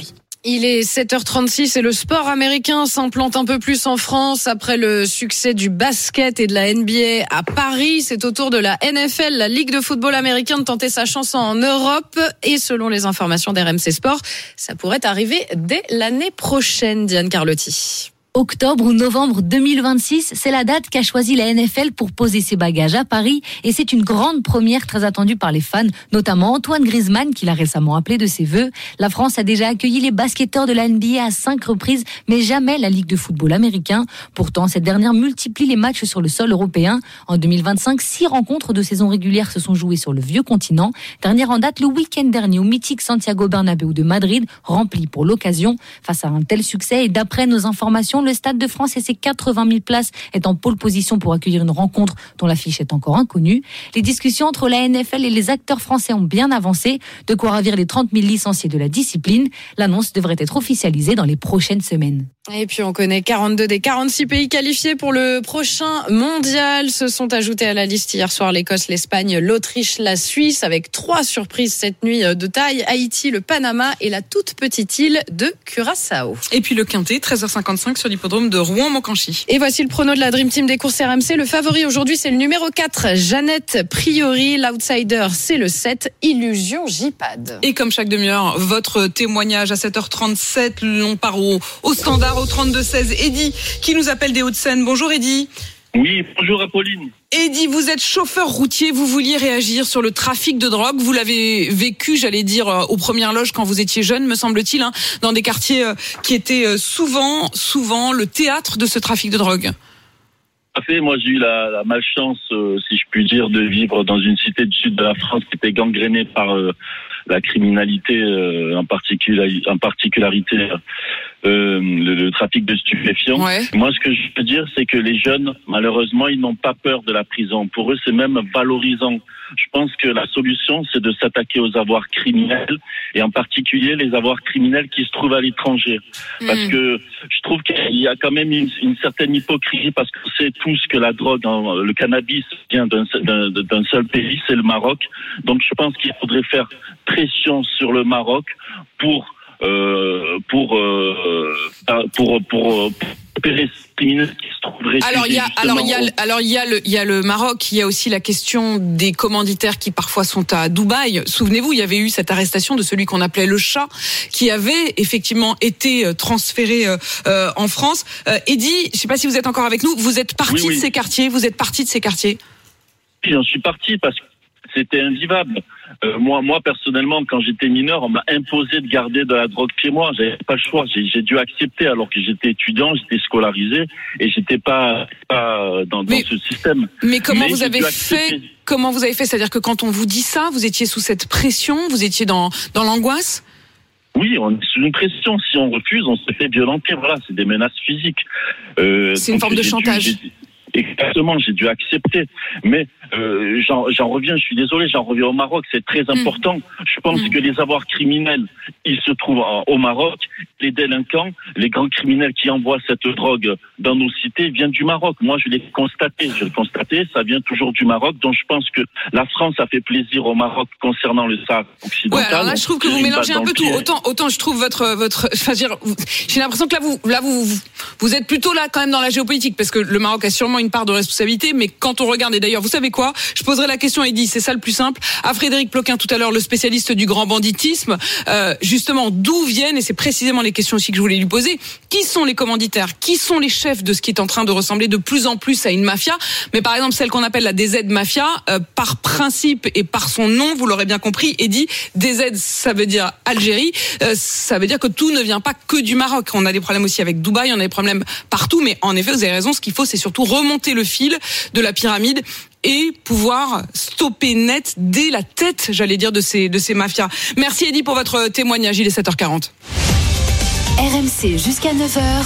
Il est sept heures trente-six et le sport américain s'implante un peu plus en France après le succès du basket et de la N B A à Paris. C'est au tour de la N F L, la Ligue de football américain, de tenter sa chance en Europe. Et selon les informations d'R M C Sport, ça pourrait arriver dès l'année prochaine, Diane Carlotti. Octobre ou novembre deux mille vingt-six, c'est la date qu'a choisi la N F L pour poser ses bagages à Paris et c'est une grande première très attendue par les fans, notamment Antoine Griezmann qui l'a récemment appelé de ses vœux. La France a déjà accueilli les basketteurs de la N B A à cinq reprises, mais jamais la Ligue de football américain. Pourtant, cette dernière multiplie les matchs sur le sol européen. En deux mille vingt-cinq, six rencontres de saison régulière se sont jouées sur le vieux continent. Dernière en date le week-end dernier au mythique Santiago Bernabéu de Madrid, rempli pour l'occasion. Face à un tel succès et d'après nos informations, le Stade de France et ses quatre-vingt mille places est en pole position pour accueillir une rencontre dont l'affiche est encore inconnue. Les discussions entre la N F L et les acteurs français ont bien avancé, de quoi ravir les trente mille licenciés de la discipline. L'annonce devrait être officialisée dans les prochaines semaines. Et puis on connaît quarante-deux des quarante-six pays qualifiés pour le prochain mondial. Se sont ajoutés à la liste hier soir l'Écosse, l'Espagne, l'Autriche, la Suisse, avec trois surprises cette nuit de taille: Haïti, le Panama et la toute petite île de Curaçao. Et puis le quintet, treize heures cinquante-cinq sur l'hippodrome de Rouen-Montcanchy. Et voici le prono de la Dream Team des courses R M C. Le favori aujourd'hui, c'est le numéro quatre, Jeannette Priori. L'outsider, c'est le sept, Illusion J-Pad. Et comme chaque demi-heure, votre témoignage à sept heures trente-sept, on part au, au standard au trente-deux seize. Eddy qui nous appelle des Hauts-de-Seine. Bonjour Eddy. Oui, bonjour Apolline. Eddy, vous êtes chauffeur routier, vous vouliez réagir sur le trafic de drogue. Vous l'avez vécu, j'allais dire, aux premières loges quand vous étiez jeune, me semble-t-il, hein, dans des quartiers qui étaient souvent, souvent le théâtre de ce trafic de drogue. Tout à fait, moi j'ai eu la, la malchance, euh, si je puis dire, de vivre dans une cité du sud de la France qui était gangrénée par euh, la criminalité, euh, en, particular, en particularité euh, le, le trafic de stupéfiants. Ouais. Moi, ce que je peux dire, c'est que les jeunes, malheureusement, ils n'ont pas peur de la prison. Pour eux, c'est même valorisant. Je pense que la solution, c'est de s'attaquer aux avoirs criminels, et en particulier les avoirs criminels qui se trouvent à l'étranger. Mmh. Parce que je trouve qu'il y a quand même une, une certaine hypocrisie, parce qu'on sait tous que la drogue, le cannabis vient d'un, d'un, d'un seul pays, c'est le Maroc. Donc je pense qu'il faudrait faire pression sur le Maroc pour euh, pour, euh, pour pour pour opérer ces criminels qui se trouveraient. Alors il y a alors il y a alors il y a le il y a le Maroc, il y a aussi la question des commanditaires qui parfois sont à Dubaï. Souvenez-vous, il y avait eu cette arrestation de celui qu'on appelait le chat, qui avait effectivement été transféré euh, en France. Euh, Eddy, je sais pas si vous êtes encore avec nous, vous êtes parti oui, oui. de ces quartiers, vous êtes parti de ces quartiers. Oui, j'en suis parti parce que c'était invivable. Euh, moi, moi personnellement, quand j'étais mineur, on m'a imposé de garder de la drogue chez moi. J'avais pas le choix. J'ai, j'ai dû accepter alors que j'étais étudiant, j'étais scolarisé et j'étais pas, pas dans, dans mais, ce système. Mais comment mais vous avez fait Comment vous avez fait C'est-à-dire que quand on vous dit ça, vous étiez sous cette pression, vous étiez dans dans l'angoisse. Oui, on est sous une pression. Si on refuse, on se fait violenter. Voilà, c'est des menaces physiques. Euh, c'est une forme de chantage. Dû, Exactement, j'ai dû accepter. Mais euh, j'en, j'en reviens, je suis désolé, j'en reviens au Maroc, c'est très important. Mmh. Je pense mmh. que les avoirs criminels, ils se trouvent en, au Maroc. Les délinquants, les grands criminels qui envoient cette drogue dans nos cités viennent du Maroc. Moi, je l'ai constaté, je l'ai constaté, ça vient toujours du Maroc. Donc, je pense que la France a fait plaisir au Maroc concernant le Sahara occidental. Ouais, alors là, je trouve que vous mélangez un peu tout. Autant, autant, je trouve votre, votre, enfin, je veux dire, j'ai l'impression que là, vous, là, vous, vous, vous êtes plutôt là quand même dans la géopolitique, parce que le Maroc a sûrement une part de responsabilité, mais quand on regarde, et d'ailleurs, vous savez quoi, je poserai la question à Eddy, c'est ça le plus simple, à Frédéric Ploquin tout à l'heure, le spécialiste du grand banditisme, euh, justement, d'où viennent, et c'est précisément les questions aussi que je voulais lui poser, qui sont les commanditaires, qui sont les chefs de ce qui est en train de ressembler de plus en plus à une mafia, mais par exemple, celle qu'on appelle la D Z Mafia, euh, par principe et par son nom, vous l'aurez bien compris, Eddy, D Z, ça veut dire Algérie, euh, ça veut dire que tout ne vient pas que du Maroc, on a des problèmes aussi avec Dubaï, on a des problèmes partout, mais en effet, vous avez raison, ce qu'il faut, c'est surtout remonter le fil de la pyramide et pouvoir stopper net dès la tête, j'allais dire, de ces, de ces mafias. Merci Eddy pour votre témoignage, il est sept heures quarante. R M C jusqu'à neuf heures.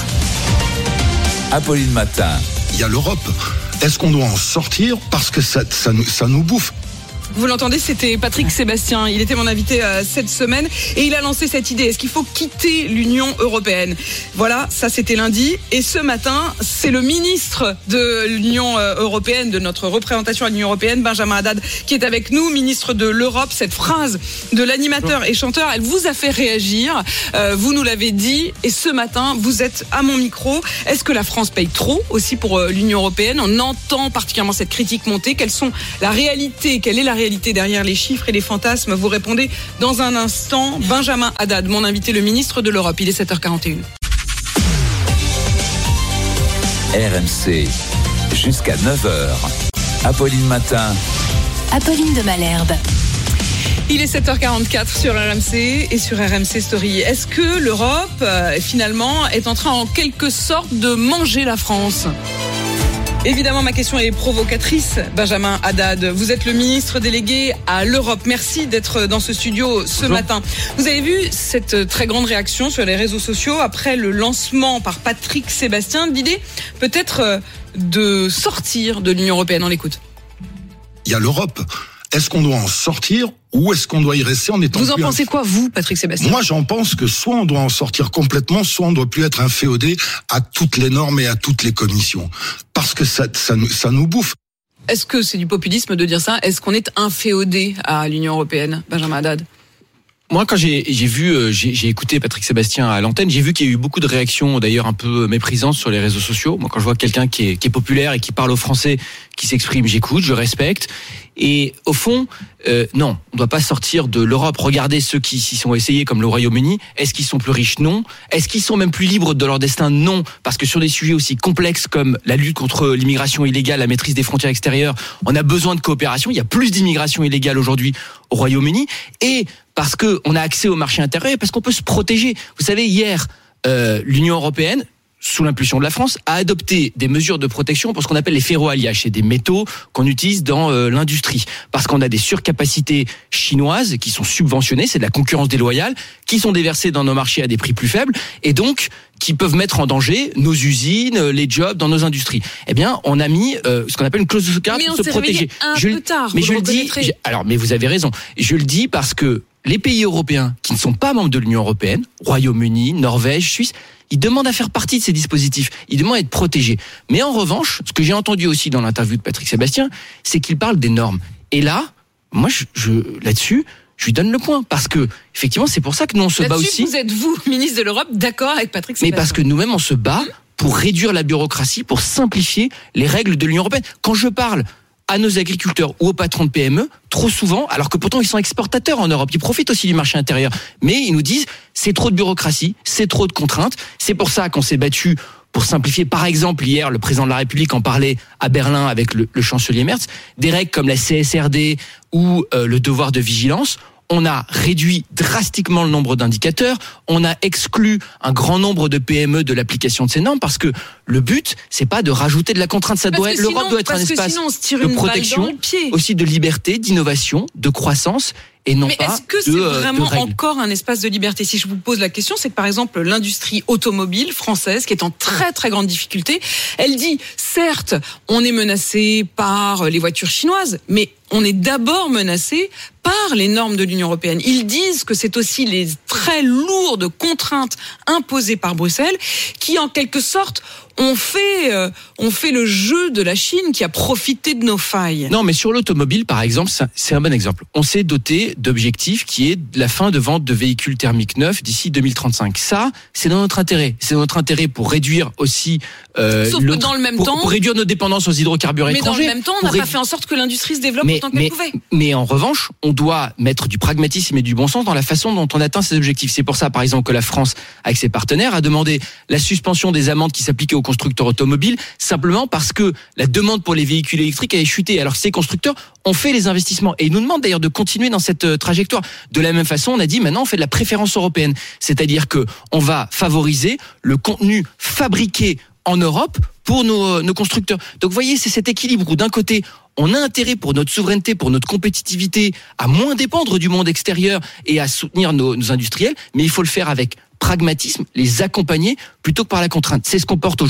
Apolline Matin. Il y a l'Europe. Est-ce qu'on doit en sortir parce que ça, ça, nous, ça nous bouffe ? Vous l'entendez, c'était Patrick Sébastien. Il était mon invité euh, cette semaine et il a lancé cette idée. Est-ce qu'il faut quitter l'Union européenne ? Voilà, ça c'était lundi. Et ce matin, c'est le ministre de l'Union européenne, de notre représentation à l'Union européenne, Benjamin Haddad, qui est avec nous, ministre de l'Europe. Cette phrase de l'animateur et chanteur, elle vous a fait réagir. Euh, vous nous l'avez dit. Et ce matin, vous êtes à mon micro. Est-ce que la France paye trop aussi pour euh, l'Union européenne ? On entend particulièrement cette critique monter. Quelles sont la réalité ? Quelle est la réalité derrière les chiffres et les fantasmes ? Vous répondez dans un instant. Benjamin Haddad, mon invité, le ministre de l'Europe. Il est sept heures quarante et une. R M C, jusqu'à neuf heures. Apolline Matin. Apolline de Malherbe. Il est sept heures quarante-quatre sur R M C et sur R M C Story. Est-ce que l'Europe, euh, finalement, est en train en quelque sorte de manger la France ? Évidemment, ma question est provocatrice. Benjamin Haddad, vous êtes le ministre délégué à l'Europe. Merci d'être dans ce studio ce Bonjour. matin. Vous avez vu cette très grande réaction sur les réseaux sociaux après le lancement par Patrick Sébastien de l'idée peut-être de sortir de l'Union européenne. On l'écoute. Il y a l'Europe. Est-ce qu'on doit en sortir ou est-ce qu'on doit y rester en étant Vous en plus pensez un... quoi, vous, Patrick Sébastien ? Moi, j'en pense que soit on doit en sortir complètement, soit on doit plus être inféodé à toutes les normes et à toutes les commissions. Parce que ça, ça, ça nous bouffe. Est-ce que c'est du populisme de dire ça ? Est-ce qu'on est inféodé à l'Union européenne, Benjamin Haddad ? Moi, quand j'ai, j'ai vu, j'ai, j'ai écouté Patrick Sébastien à l'antenne, j'ai vu qu'il y a eu beaucoup de réactions, d'ailleurs un peu méprisantes sur les réseaux sociaux. Moi, quand je vois quelqu'un qui est, qui est populaire et qui parle aux Français, qui s'exprime, j'écoute, je respecte. Et au fond, euh, non, on ne doit pas sortir de l'Europe. Regardez ceux qui s'y sont essayés, comme le Royaume-Uni. Est-ce qu'ils sont plus riches ? Non. Est-ce qu'ils sont même plus libres de leur destin ? Non. Parce que sur des sujets aussi complexes comme la lutte contre l'immigration illégale, la maîtrise des frontières extérieures, on a besoin de coopération. Il y a plus d'immigration illégale aujourd'hui au Royaume-Uni. Et parce qu'on a accès au marché intérieur et parce qu'on peut se protéger. Vous savez, hier, euh, l'Union européenne, sous l'impulsion de la France, a adopté des mesures de protection pour ce qu'on appelle les ferroalliages. C'est des métaux qu'on utilise dans euh, l'industrie. Parce qu'on a des surcapacités chinoises qui sont subventionnées, c'est de la concurrence déloyale, qui sont déversées dans nos marchés à des prix plus faibles, et donc qui peuvent mettre en danger nos usines, les jobs dans nos industries. Eh bien, on a mis euh, ce qu'on appelle une clause de sauvegarde pour se protéger. Un je, peu tard, mais vous je le le dis. Je, alors, mais vous avez raison. Je le dis parce que les pays européens qui ne sont pas membres de l'Union européenne, Royaume-Uni, Norvège, Suisse, ils demandent à faire partie de ces dispositifs. Ils demandent à être protégés. Mais en revanche, ce que j'ai entendu aussi dans l'interview de Patrick Sébastien, c'est qu'il parle des normes. Et là, moi, je, je là-dessus, je lui donne le point. Parce que, effectivement, c'est pour ça que nous, on se bat aussi. Vous êtes, vous, ministre de l'Europe, d'accord avec Patrick Sébastien ? Mais parce que nous-mêmes, on se bat pour réduire la bureaucratie, pour simplifier les règles de l'Union européenne. Quand je parle à nos agriculteurs ou aux patrons de P M E, trop souvent, alors que pourtant ils sont exportateurs en Europe, ils profitent aussi du marché intérieur, mais ils nous disent c'est trop de bureaucratie, c'est trop de contraintes. C'est pour ça qu'on s'est battu pour simplifier. Par exemple, hier, le président de la République en parlait à Berlin avec le, le chancelier Merz, des règles comme la C S R D ou euh, le devoir de vigilance. On a réduit drastiquement le nombre d'indicateurs, on a exclu un grand nombre de P M E de l'application de ces normes parce que le but, c'est pas de rajouter de la contrainte, ça doit être, sinon, l'Europe doit être un espace de protection, aussi de liberté, d'innovation, de croissance. Et non Mais pas est-ce que de, c'est vraiment de encore un espace de liberté ? Si je vous pose la question, c'est que par exemple l'industrie automobile française, qui est en très très grande difficulté, elle dit certes, on est menacé par les voitures chinoises, mais on est d'abord menacé par les normes de l'Union européenne. Ils disent que c'est aussi les très lourdes contraintes imposées par Bruxelles qui, en quelque sorte, ont fait, euh, ont fait le jeu de la Chine qui a profité de nos failles. Non, mais sur l'automobile, par exemple, c'est un bon exemple. On s'est doté d'objectifs qui est la fin de vente de véhicules thermiques neufs d'ici deux mille trente-cinq. Ça, c'est dans notre intérêt. C'est dans notre intérêt pour réduire aussi... Euh, Sauf que dans le même pour, temps... Pour réduire nos dépendances aux hydrocarbures mais étrangers. Mais dans le même temps, on n'a ré... pas fait en sorte que l'industrie se développe mais, autant qu'elle mais, pouvait. Mais en revanche, on doit mettre du pragmatisme et du bon sens dans la façon dont on atteint ces objectifs. C'est pour ça, par exemple, que la France, avec ses partenaires, a demandé la suspension des amendes qui s'appliquaient aux constructeurs automobiles, simplement parce que la demande pour les véhicules électriques avait chuté, alors que ces constructeurs ont fait les investissements. Et ils nous demandent d'ailleurs de continuer dans cette trajectoire. De la même façon, on a dit maintenant on fait de la préférence européenne. C'est-à-dire que on va favoriser le contenu fabriqué en Europe pour nos, nos constructeurs. Donc vous voyez, c'est cet équilibre où d'un côté, on a intérêt pour notre souveraineté, pour notre compétitivité, à moins dépendre du monde extérieur et à soutenir nos, nos industriels, mais il faut le faire avec pragmatisme, les accompagner plutôt que par la contrainte. C'est ce qu'on porte aujourd'hui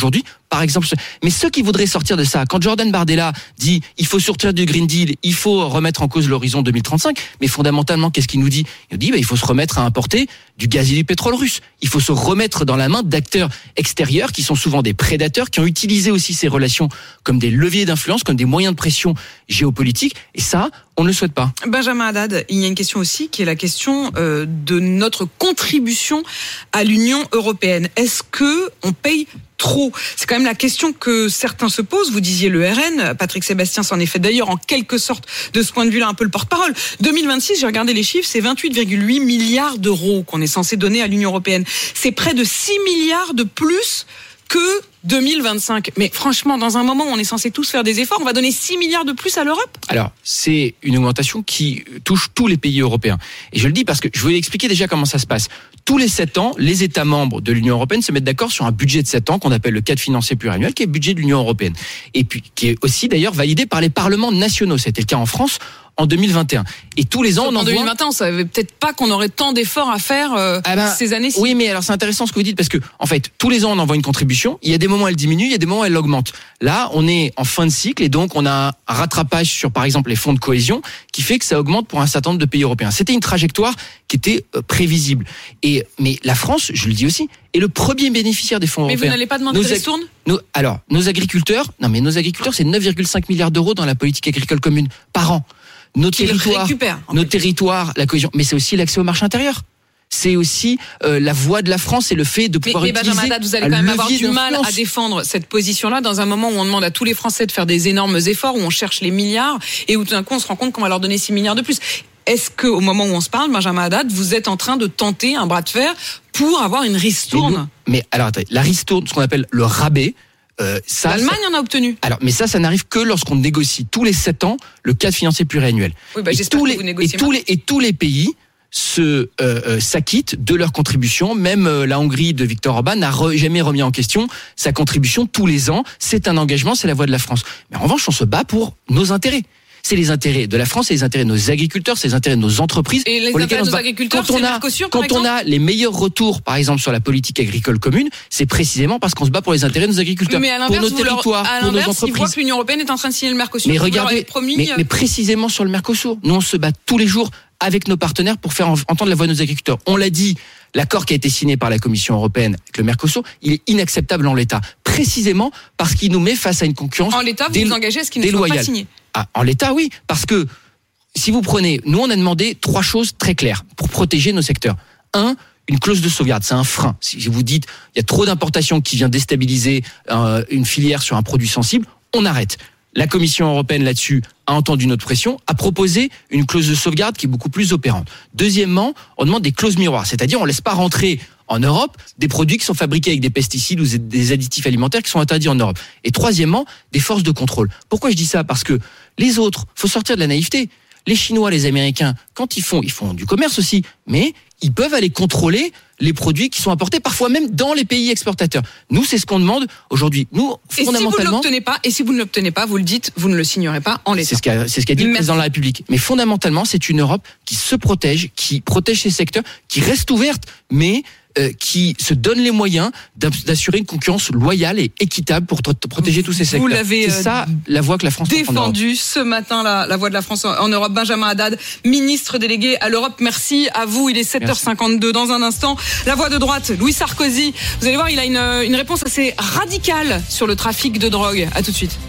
par exemple. Mais ceux qui voudraient sortir de ça, quand Jordan Bardella dit il faut sortir du Green Deal, il faut remettre en cause l'horizon deux mille trente-cinq, mais fondamentalement, qu'est-ce qu'il nous dit? Il nous dit bah, il faut se remettre à importer du gaz et du pétrole russe. Il faut se remettre dans la main d'acteurs extérieurs qui sont souvent des prédateurs, qui ont utilisé aussi ces relations comme des leviers d'influence, comme des moyens de pression géopolitique. Et ça, on ne le souhaite pas. Benjamin Haddad, il y a une question aussi qui est la question euh, de notre contribution à l'Union européenne. Est-ce que on paye trop? C'est quand même la question que certains se posent. Vous disiez le R N, Patrick Sébastien s'en est fait d'ailleurs en quelque sorte de ce point de vue-là un peu le porte-parole. deux mille vingt-six, j'ai regardé les chiffres, c'est vingt-huit virgule huit milliards d'euros qu'on est censé donner à l'Union européenne. C'est près de six milliards de plus que deux mille vingt-cinq. Mais franchement, dans un moment où on est censé tous faire des efforts, on va donner six milliards de plus à l'Europe? Alors, c'est une augmentation qui touche tous les pays européens. Et je le dis parce que je vais expliquer déjà comment ça se passe. Tous les sept ans, les États membres de l'Union européenne se mettent d'accord sur un budget de sept ans qu'on appelle le cadre financier pluriannuel, qui est le budget de l'Union européenne. Et puis, qui est aussi d'ailleurs validé par les parlements nationaux. C'était le cas en France en deux mille vingt et un. Et tous les ans, on en envoie... deux mille vingt et un, on savait peut-être pas qu'on aurait tant d'efforts à faire euh, ah ben, ces années-ci. Oui, mais alors c'est intéressant ce que vous dites parce que, en fait, tous les ans, on envoie une contribution. Il y a des moments où elle diminue, il y a des moments où elle augmente. Là, on est en fin de cycle et donc on a un rattrapage sur, par exemple, les fonds de cohésion qui fait que ça augmente pour un certain nombre de pays européens. C'était une trajectoire qui était euh, prévisible. Et mais la France, je le dis aussi, est le premier bénéficiaire des fonds mais européens. Mais vous n'allez pas demander nos de ristourne ? Nos, alors, nos agriculteurs, non mais nos agriculteurs, c'est neuf virgule cinq milliards d'euros dans la politique agricole commune par an. Nos territoires, nos territoires, la cohésion, mais c'est aussi l'accès au marché intérieur. C'est aussi euh, la voix de la France et le fait de pouvoir mais, mais utiliser. Benjamin Haddad, vous allez quand même avoir du mal à défendre cette position-là dans un moment où on demande à tous les Français de faire des énormes efforts, où on cherche les milliards et où tout d'un coup on se rend compte qu'on va leur donner six milliards de plus. Est-ce que, au moment où on se parle, Benjamin Haddad, vous êtes en train de tenter un bras de fer pour avoir une ristourne? Mais, mais alors, attendez, la ristourne, ce qu'on appelle le rabais. Euh, ça, L'Allemagne ça, en a obtenu. Alors, mais ça, ça n'arrive que lorsqu'on négocie tous les sept ans le cadre financier pluriannuel. Oui, bah, et, j'espère tous que les, vous négociez et, tous les, et tous les pays se euh, euh, s'acquittent de leur contribution. Même euh, la Hongrie de Viktor Orban n'a re, jamais remis en question sa contribution tous les ans. C'est un engagement, c'est la voix de la France. Mais en revanche, on se bat pour nos intérêts. C'est les intérêts de la France, c'est les intérêts de nos agriculteurs, c'est les intérêts de nos entreprises. Et les intérêts de nos agriculteurs, quand on c'est a, Mercosur, par quand exemple on a les meilleurs retours, par exemple, sur la politique agricole commune, c'est précisément parce qu'on se bat pour les intérêts de nos agriculteurs, mais à pour nos leur, territoires, à pour nos entreprises. Ils voient que l'Union européenne est en train de signer le Mercosur. Mais regardez, promis... mais, mais précisément sur le Mercosur, nous on se bat tous les jours avec nos partenaires pour faire entendre la voix de nos agriculteurs. On l'a dit, l'accord qui a été signé par la Commission européenne avec le Mercosur, il est inacceptable en l'état, précisément parce qu'il nous met face à une concurrence en l'état, vous délo- vous engagez à ce qu'il ne soit pas signé. Ah, en l'état, oui, parce que si vous prenez, nous on a demandé trois choses très claires pour protéger nos secteurs. Un, une clause de sauvegarde, c'est un frein. Si vous dites il y a trop d'importations qui vient déstabiliser euh, une filière sur un produit sensible, on arrête. La Commission européenne là-dessus a entendu notre pression, a proposé une clause de sauvegarde qui est beaucoup plus opérante. Deuxièmement, on demande des clauses miroirs, c'est-à-dire on laisse pas rentrer en Europe des produits qui sont fabriqués avec des pesticides ou des additifs alimentaires qui sont interdits en Europe. Et troisièmement, des forces de contrôle. Pourquoi je dis ça ? Parce que les autres, faut sortir de la naïveté. Les Chinois, les Américains, quand ils font, ils font du commerce aussi, mais ils peuvent aller contrôler les produits qui sont importés, parfois même dans les pays exportateurs. Nous, c'est ce qu'on demande aujourd'hui. Nous, et fondamentalement... si vous ne l'obtenez pas, et si vous ne l'obtenez pas, vous le dites, vous ne le signerez pas en l'état. C'est ce qu'a, c'est ce qu'a dit Merci. le président de la République. Mais fondamentalement, c'est une Europe qui se protège, qui protège ses secteurs, qui reste ouverte, mais euh, qui se donne les moyens d'assurer une concurrence loyale et équitable pour t- protéger tous ces secteurs. Vous l'avez c'est ça la voie que la France défendue ce matin, la, la voie de la France en Europe. Benjamin Haddad, ministre délégué à l'Europe. Merci à vous. Il est sept heures cinquante-deux. Dans un instant, la voie de droite, Louis Sarkozy. Vous allez voir, il a une, une réponse assez radicale sur le trafic de drogue. À tout de suite.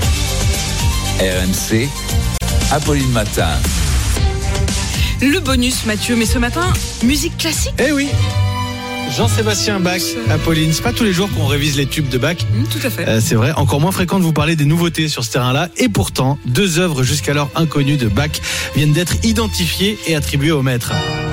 R M C, Apolline Matin. Le bonus, Mathieu. Mais ce matin, musique classique. Eh oui. Jean-Sébastien Bach, Apolline, c'est pas tous les jours qu'on révise les tubes de Bach. Mmh, tout à fait. Euh, c'est vrai, encore moins fréquent de vous parler des nouveautés sur ce terrain-là. Et pourtant, deux œuvres jusqu'alors inconnues de Bach viennent d'être identifiées et attribuées au maître.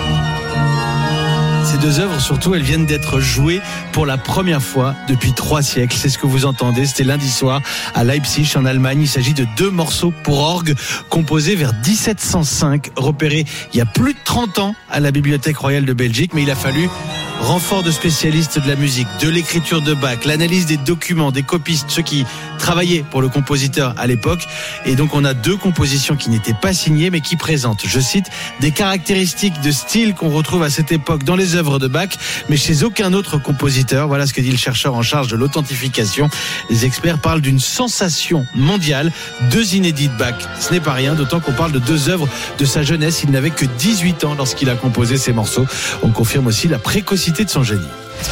Ces deux œuvres, surtout, elles viennent d'être jouées pour la première fois depuis trois siècles. C'est ce que vous entendez. C'était lundi soir à Leipzig, en Allemagne. Il s'agit de deux morceaux pour orgue composés vers dix-sept cent cinq, repérés il y a plus de trente ans à la Bibliothèque royale de Belgique. Mais il a fallu renfort de spécialistes de la musique, de l'écriture de Bach, l'analyse des documents, des copistes, ceux qui travaillaient pour le compositeur à l'époque. Et donc on a deux compositions qui n'étaient pas signées mais qui présentent, je cite, des caractéristiques de style qu'on retrouve à cette époque dans les œuvres de Bach, mais chez aucun autre compositeur. auditeurs. Voilà ce que dit le chercheur en charge de l'authentification. Les experts parlent d'une sensation mondiale. Deux inédits de Bach, ce n'est pas rien, d'autant qu'on parle de deux œuvres de sa jeunesse. Il n'avait que dix-huit ans lorsqu'il a composé ces morceaux. On confirme aussi la précocité de son génie.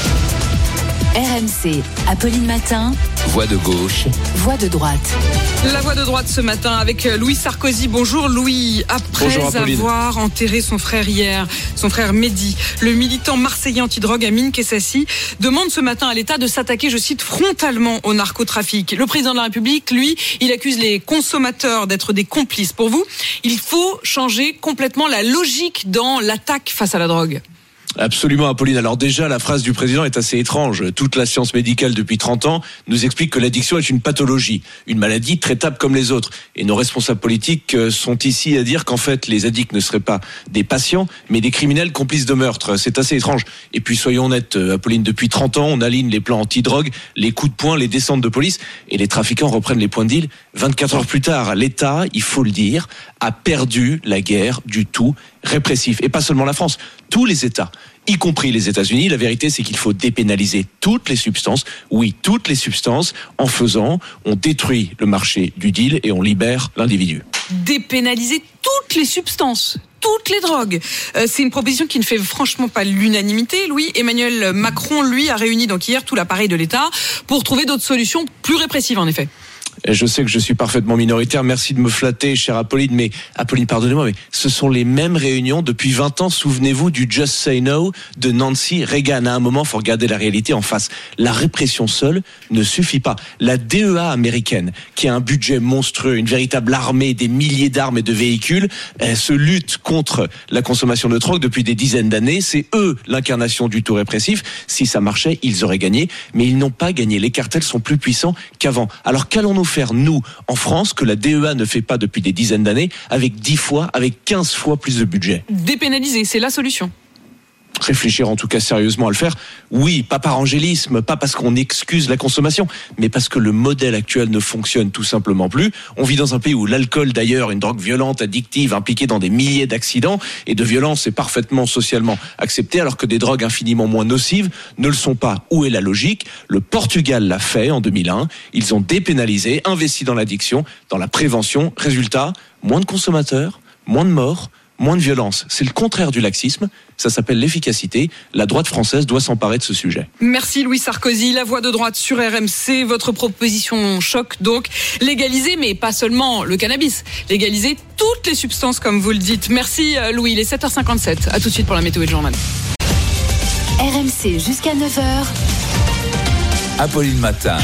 R M C, Apolline Matin. Voix de gauche. Voix de droite. La voix de droite ce matin avec Louis Sarkozy. Bonjour Louis. Après Bonjour, avoir enterré son frère hier, son frère Mehdi, le militant marseillais antidrogue Amine Kessassi demande ce matin à l'État de s'attaquer, je cite, frontalement au narcotrafic. Le président de la République, lui, il accuse les consommateurs d'être des complices. Pour vous, il faut changer complètement la logique dans l'attaque face à la drogue. Absolument, Apolline. Alors déjà, la phrase du président est assez étrange. Toute la science médicale depuis trente ans nous explique que l'addiction est une pathologie, une maladie traitable comme les autres. Et nos responsables politiques sont ici à dire qu'en fait, les addicts ne seraient pas des patients, mais des criminels complices de meurtre. C'est assez étrange. Et puis, soyons honnêtes, Apolline, depuis trente ans, on aligne les plans anti-drogue, les coups de poing, les descentes de police, et les trafiquants reprennent les points de deal. vingt-quatre heures plus tard, l'État, il faut le dire, a perdu la guerre du tout répressif. Et pas seulement la France, tous les États, y compris les États-Unis. La vérité, c'est qu'il faut dépénaliser toutes les substances. Oui, toutes les substances. En faisant, on détruit le marché du deal et on libère l'individu. Dépénaliser toutes les substances, toutes les drogues. Euh, c'est une proposition qui ne fait franchement pas l'unanimité. Louis, Emmanuel Macron, lui, a réuni donc hier tout l'appareil de l'État pour trouver d'autres solutions plus répressives, en effet. Et je sais que je suis parfaitement minoritaire, merci de me flatter, chère Apolline, mais Apolline, pardonnez-moi, mais ce sont les mêmes réunions depuis vingt ans. Souvenez-vous du Just Say No de Nancy Reagan. À un moment, il faut regarder la réalité en face. La répression seule ne suffit pas. La D E A américaine, qui a un budget monstrueux, une véritable armée, des milliers d'armes et de véhicules, elle se lutte contre la consommation de drogue depuis des dizaines d'années. C'est eux l'incarnation du tout répressif. Si ça marchait, ils auraient gagné, mais ils n'ont pas gagné. Les cartels sont plus puissants qu'avant. Alors qu'allons-nous faire, nous, en France, que la D E A ne fait pas depuis des dizaines d'années, avec dix fois, avec quinze fois plus de budget? Dépénaliser, c'est la solution. Réfléchir en tout cas sérieusement à le faire. Oui, pas par angélisme, pas parce qu'on excuse la consommation, mais parce que le modèle actuel ne fonctionne tout simplement plus. On vit dans un pays où l'alcool, d'ailleurs, une drogue violente, addictive, impliquée dans des milliers d'accidents et de violences, est parfaitement socialement accepté, alors que des drogues infiniment moins nocives ne le sont pas. Où est la logique? Le Portugal l'a fait en deux mille un. Ils ont dépénalisé, investi dans l'addiction, dans la prévention. Résultat, moins de consommateurs, moins de morts, moins de violence. C'est le contraire du laxisme. Ça s'appelle l'efficacité. La droite française doit s'emparer de ce sujet. Merci Louis Sarkozy. La voix de droite sur R M C. Votre proposition choque donc. Légaliser, mais pas seulement le cannabis. Légaliser toutes les substances, comme vous le dites. Merci Louis. Il est sept heures cinquante-sept. À tout de suite pour la météo et le journal. R M C jusqu'à neuf heures. Apolline Matin.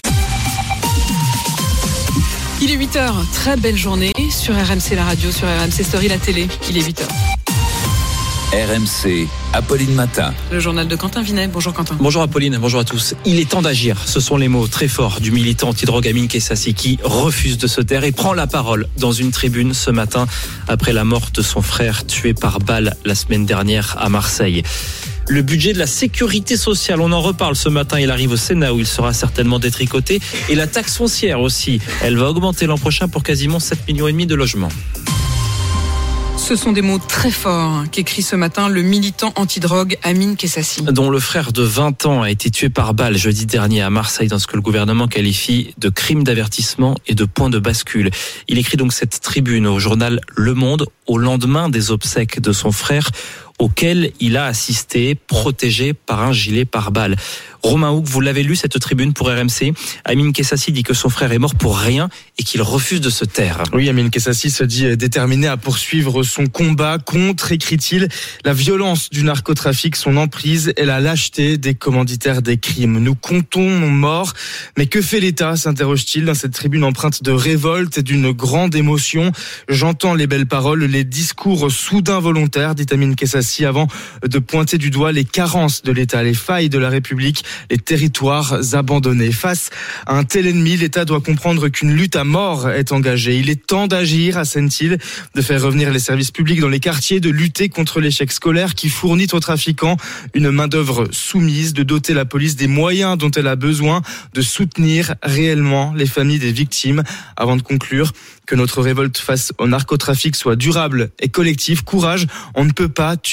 Il est huit heures, très belle journée sur R M C la radio, sur R M C Story la télé. Il est huit heures. R M C, Apolline Matin. Le journal de Quentin Vinet. Bonjour Quentin. Bonjour Apolline, bonjour à tous. Il est temps d'agir. Ce sont les mots très forts du militant antidrogue Amine Kessassi qui refuse de se taire et prend la parole dans une tribune ce matin après la mort de son frère tué par balle la semaine dernière à Marseille. Le budget de la sécurité sociale, on en reparle ce matin, il arrive au Sénat où il sera certainement détricoté. Et la taxe foncière aussi, elle va augmenter l'an prochain pour quasiment sept millions et demi de logements. Ce sont des mots très forts qu'écrit ce matin le militant antidrogue Amine Kessassi. Dont le frère de vingt ans a été tué par balle jeudi dernier à Marseille dans ce que le gouvernement qualifie de crime d'avertissement et de point de bascule. Il écrit donc cette tribune au journal Le Monde au lendemain des obsèques de son frère auquel il a assisté, protégé par un gilet pare-balles. Romain Houck, vous l'avez lu cette tribune pour R M C. Amine Kessassi dit que son frère est mort pour rien et qu'il refuse de se taire. Oui, Amine Kessassi se dit déterminé à poursuivre son combat contre, écrit-il, la violence du narcotrafic, son emprise et la lâcheté des commanditaires des crimes. Nous comptons nos morts, mais que fait l'État, s'interroge-t-il dans cette tribune empreinte de révolte et d'une grande émotion. J'entends les belles paroles, les discours soudains volontaires, dit Amine Kessassi, avant de pointer du doigt les carences de l'État, les failles de la République, les territoires abandonnés. Face à un tel ennemi, l'État doit comprendre qu'une lutte à mort est engagée. Il est temps d'agir, assène-t-il, de faire revenir les services publics dans les quartiers, de lutter contre l'échec scolaire qui fournit aux trafiquants une main-d'œuvre soumise, de doter la police des moyens dont elle a besoin, de soutenir réellement les familles des victimes. Avant de conclure, que notre révolte face au narcotrafic soit durable et collective. Courage, on ne peut pas tuer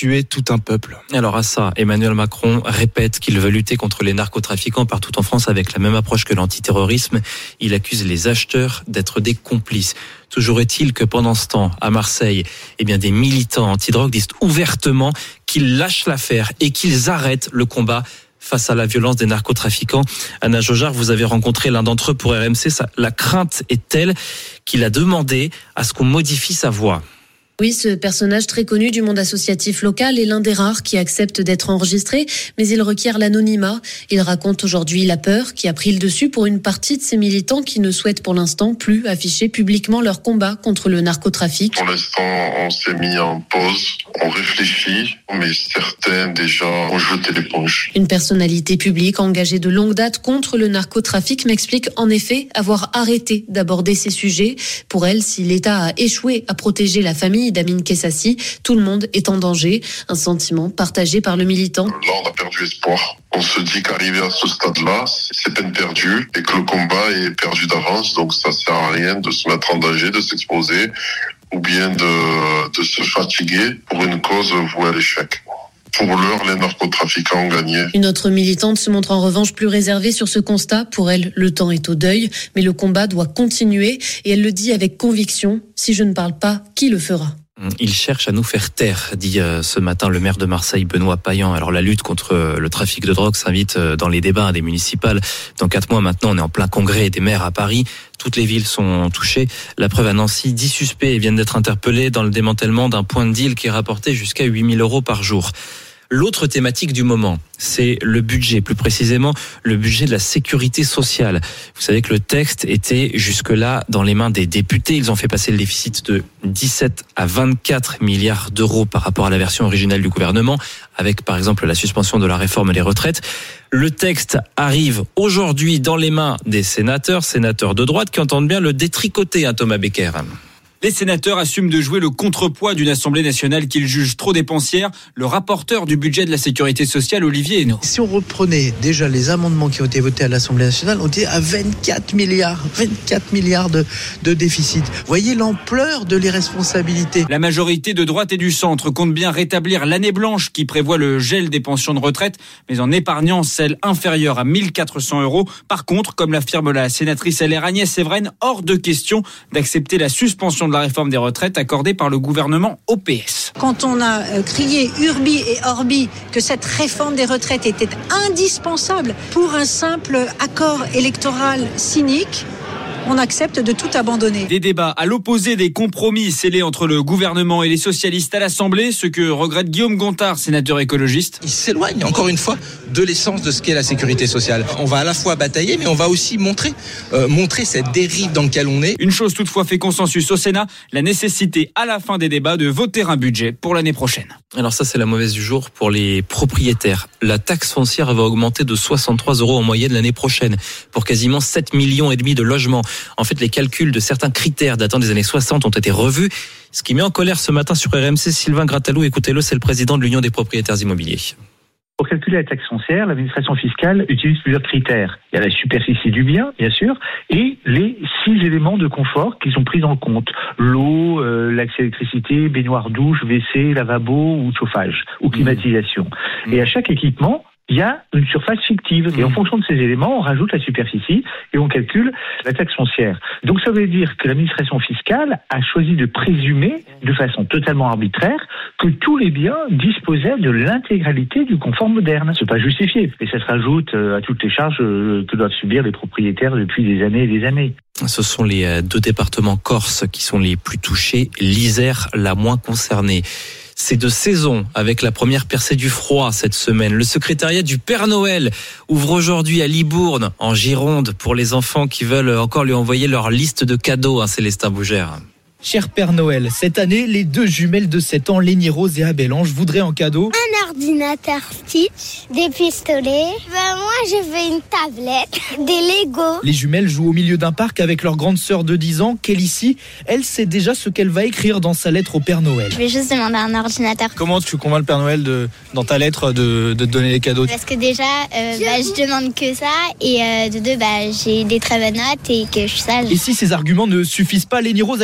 tuer tout un peuple. Alors à ça, Emmanuel Macron répète qu'il veut lutter contre les narcotrafiquants partout en France avec la même approche que l'antiterrorisme. Il accuse les acheteurs d'être des complices. Toujours est-il que pendant ce temps, à Marseille, eh bien des militants antidrogue disent ouvertement qu'ils lâchent l'affaire et qu'ils arrêtent le combat face à la violence des narcotrafiquants. Anna Jojard, vous avez rencontré l'un d'entre eux pour R M C. La crainte est telle qu'il a demandé à ce qu'on modifie sa voix. Oui, ce personnage très connu du monde associatif local est l'un des rares qui accepte d'être enregistré, mais il requiert l'anonymat. Il raconte aujourd'hui la peur qui a pris le dessus pour une partie de ses militants qui ne souhaitent pour l'instant plus afficher publiquement leur combat contre le narcotrafic. Pour l'instant, on s'est mis en pause, on réfléchit, mais certains déjà ont jeté l'éponge. Une personnalité publique engagée de longue date contre le narcotrafic m'explique en effet avoir arrêté d'aborder ces sujets. Pour elle, si l'État a échoué à protéger la famille d'Amin Kessassi, tout le monde est en danger. Un sentiment partagé par le militant. Là, on a perdu espoir. On se dit qu'arriver à ce stade-là, c'est peine perdue et que le combat est perdu d'avance. Donc ça sert à rien de se mettre en danger, de s'exposer ou bien de, de se fatiguer pour une cause vouée à l'échec. Pour l'heure, les narcotrafiquants ont gagné. Une autre militante se montre en revanche plus réservée sur ce constat. Pour elle, le temps est au deuil, mais le combat doit continuer. Et elle le dit avec conviction, si je ne parle pas, qui le fera ? Il cherche à nous faire taire, dit ce matin le maire de Marseille, Benoît Payan. Alors la lutte contre le trafic de drogue s'invite dans les débats des municipales. Dans quatre mois maintenant, on est en plein congrès des maires à Paris. Toutes les villes sont touchées. La preuve à Nancy, dix suspects viennent d'être interpellés dans le démantèlement d'un point de deal qui est rapporté jusqu'à huit mille euros par jour. L'autre thématique du moment, c'est le budget, plus précisément le budget de la sécurité sociale. Vous savez que le texte était jusque-là dans les mains des députés. Ils ont fait passer le déficit de dix-sept à vingt-quatre milliards d'euros par rapport à la version originale du gouvernement, avec par exemple la suspension de la réforme des retraites. Le texte arrive aujourd'hui dans les mains des sénateurs, sénateurs de droite, qui entendent bien le détricoter, hein, Thomas Becker. Les sénateurs assument de jouer le contrepoids d'une Assemblée nationale qu'ils jugent trop dépensière. Le rapporteur du budget de la sécurité sociale, Olivier Henno. Si on reprenait déjà les amendements qui ont été votés à l'Assemblée nationale, on était à vingt-quatre milliards, vingt-quatre milliards de, de déficit. Vous voyez l'ampleur de l'irresponsabilité. La majorité de droite et du centre compte bien rétablir l'année blanche qui prévoit le gel des pensions de retraite, mais en épargnant celles inférieures à mille quatre cents euros. Par contre, comme l'affirme la sénatrice L R Agnès Séverine, hors de question d'accepter la suspension de la réforme des retraites accordée par le gouvernement au P S. Quand on a crié Urbi et Orbi que cette réforme des retraites était indispensable pour un simple accord électoral cynique, on accepte de tout abandonner. Des débats à l'opposé des compromis scellés entre le gouvernement et les socialistes à l'Assemblée, ce que regrette Guillaume Gontard, sénateur écologiste. Il s'éloigne encore une fois de l'essence de ce qu'est la sécurité sociale. On va à la fois batailler, mais on va aussi montrer, euh, montrer cette dérive dans laquelle on est. Une chose toutefois fait consensus au Sénat, la nécessité à la fin des débats de voter un budget pour l'année prochaine. Alors ça, c'est la mauvaise du jour pour les propriétaires. La taxe foncière va augmenter de soixante-trois euros en moyenne l'année prochaine pour quasiment sept millions et demi de logements. En fait, les calculs de certains critères datant des années soixante ont été revus, ce qui met en colère ce matin sur R M C Sylvain Grattalou. Écoutez-le, c'est le président de l'Union des propriétaires immobiliers. Pour calculer la taxe foncière, l'administration fiscale utilise plusieurs critères. Il y a la superficie du bien, bien sûr, et les six éléments de confort qui sont pris en compte. L'eau, euh, l'accès à l'électricité, baignoire, douche, W C, lavabo ou chauffage, ou climatisation. Mmh. Et à chaque équipement, il y a une surface fictive. Et en fonction de ces éléments, on rajoute la superficie et on calcule la taxe foncière. Donc ça veut dire que l'administration fiscale a choisi de présumer, de façon totalement arbitraire, que tous les biens disposaient de l'intégralité du confort moderne. C'est pas justifié. Et ça se rajoute à toutes les charges que doivent subir les propriétaires depuis des années et des années. Ce sont les deux départements corses qui sont les plus touchés, l'Isère la moins concernée. C'est de saison avec la première percée du froid cette semaine. Le secrétariat du Père Noël ouvre aujourd'hui à Libourne, en Gironde, pour les enfants qui veulent encore lui envoyer leur liste de cadeaux, hein, Célestin Bougère. Cher Père Noël, cette année, les deux jumelles de sept ans, Lénie Rose et Abélange, voudraient en cadeau un ordinateur Stitch, des pistolets. Ben moi, je veux une tablette, des Lego. Les jumelles jouent au milieu d'un parc avec leur grande sœur de dix ans, Kélissi. Elle sait déjà ce qu'elle va écrire dans sa lettre au Père Noël. Je vais juste demander un ordinateur. Comment tu convaincs le Père Noël de, dans ta lettre de, de te donner les cadeaux? Parce que déjà, euh, bah, je demande que ça, et euh, de deux, bah, j'ai des très bonnes notes et que je suis sage. Et si ces arguments ne suffisent pas, Lénie Rose a une solution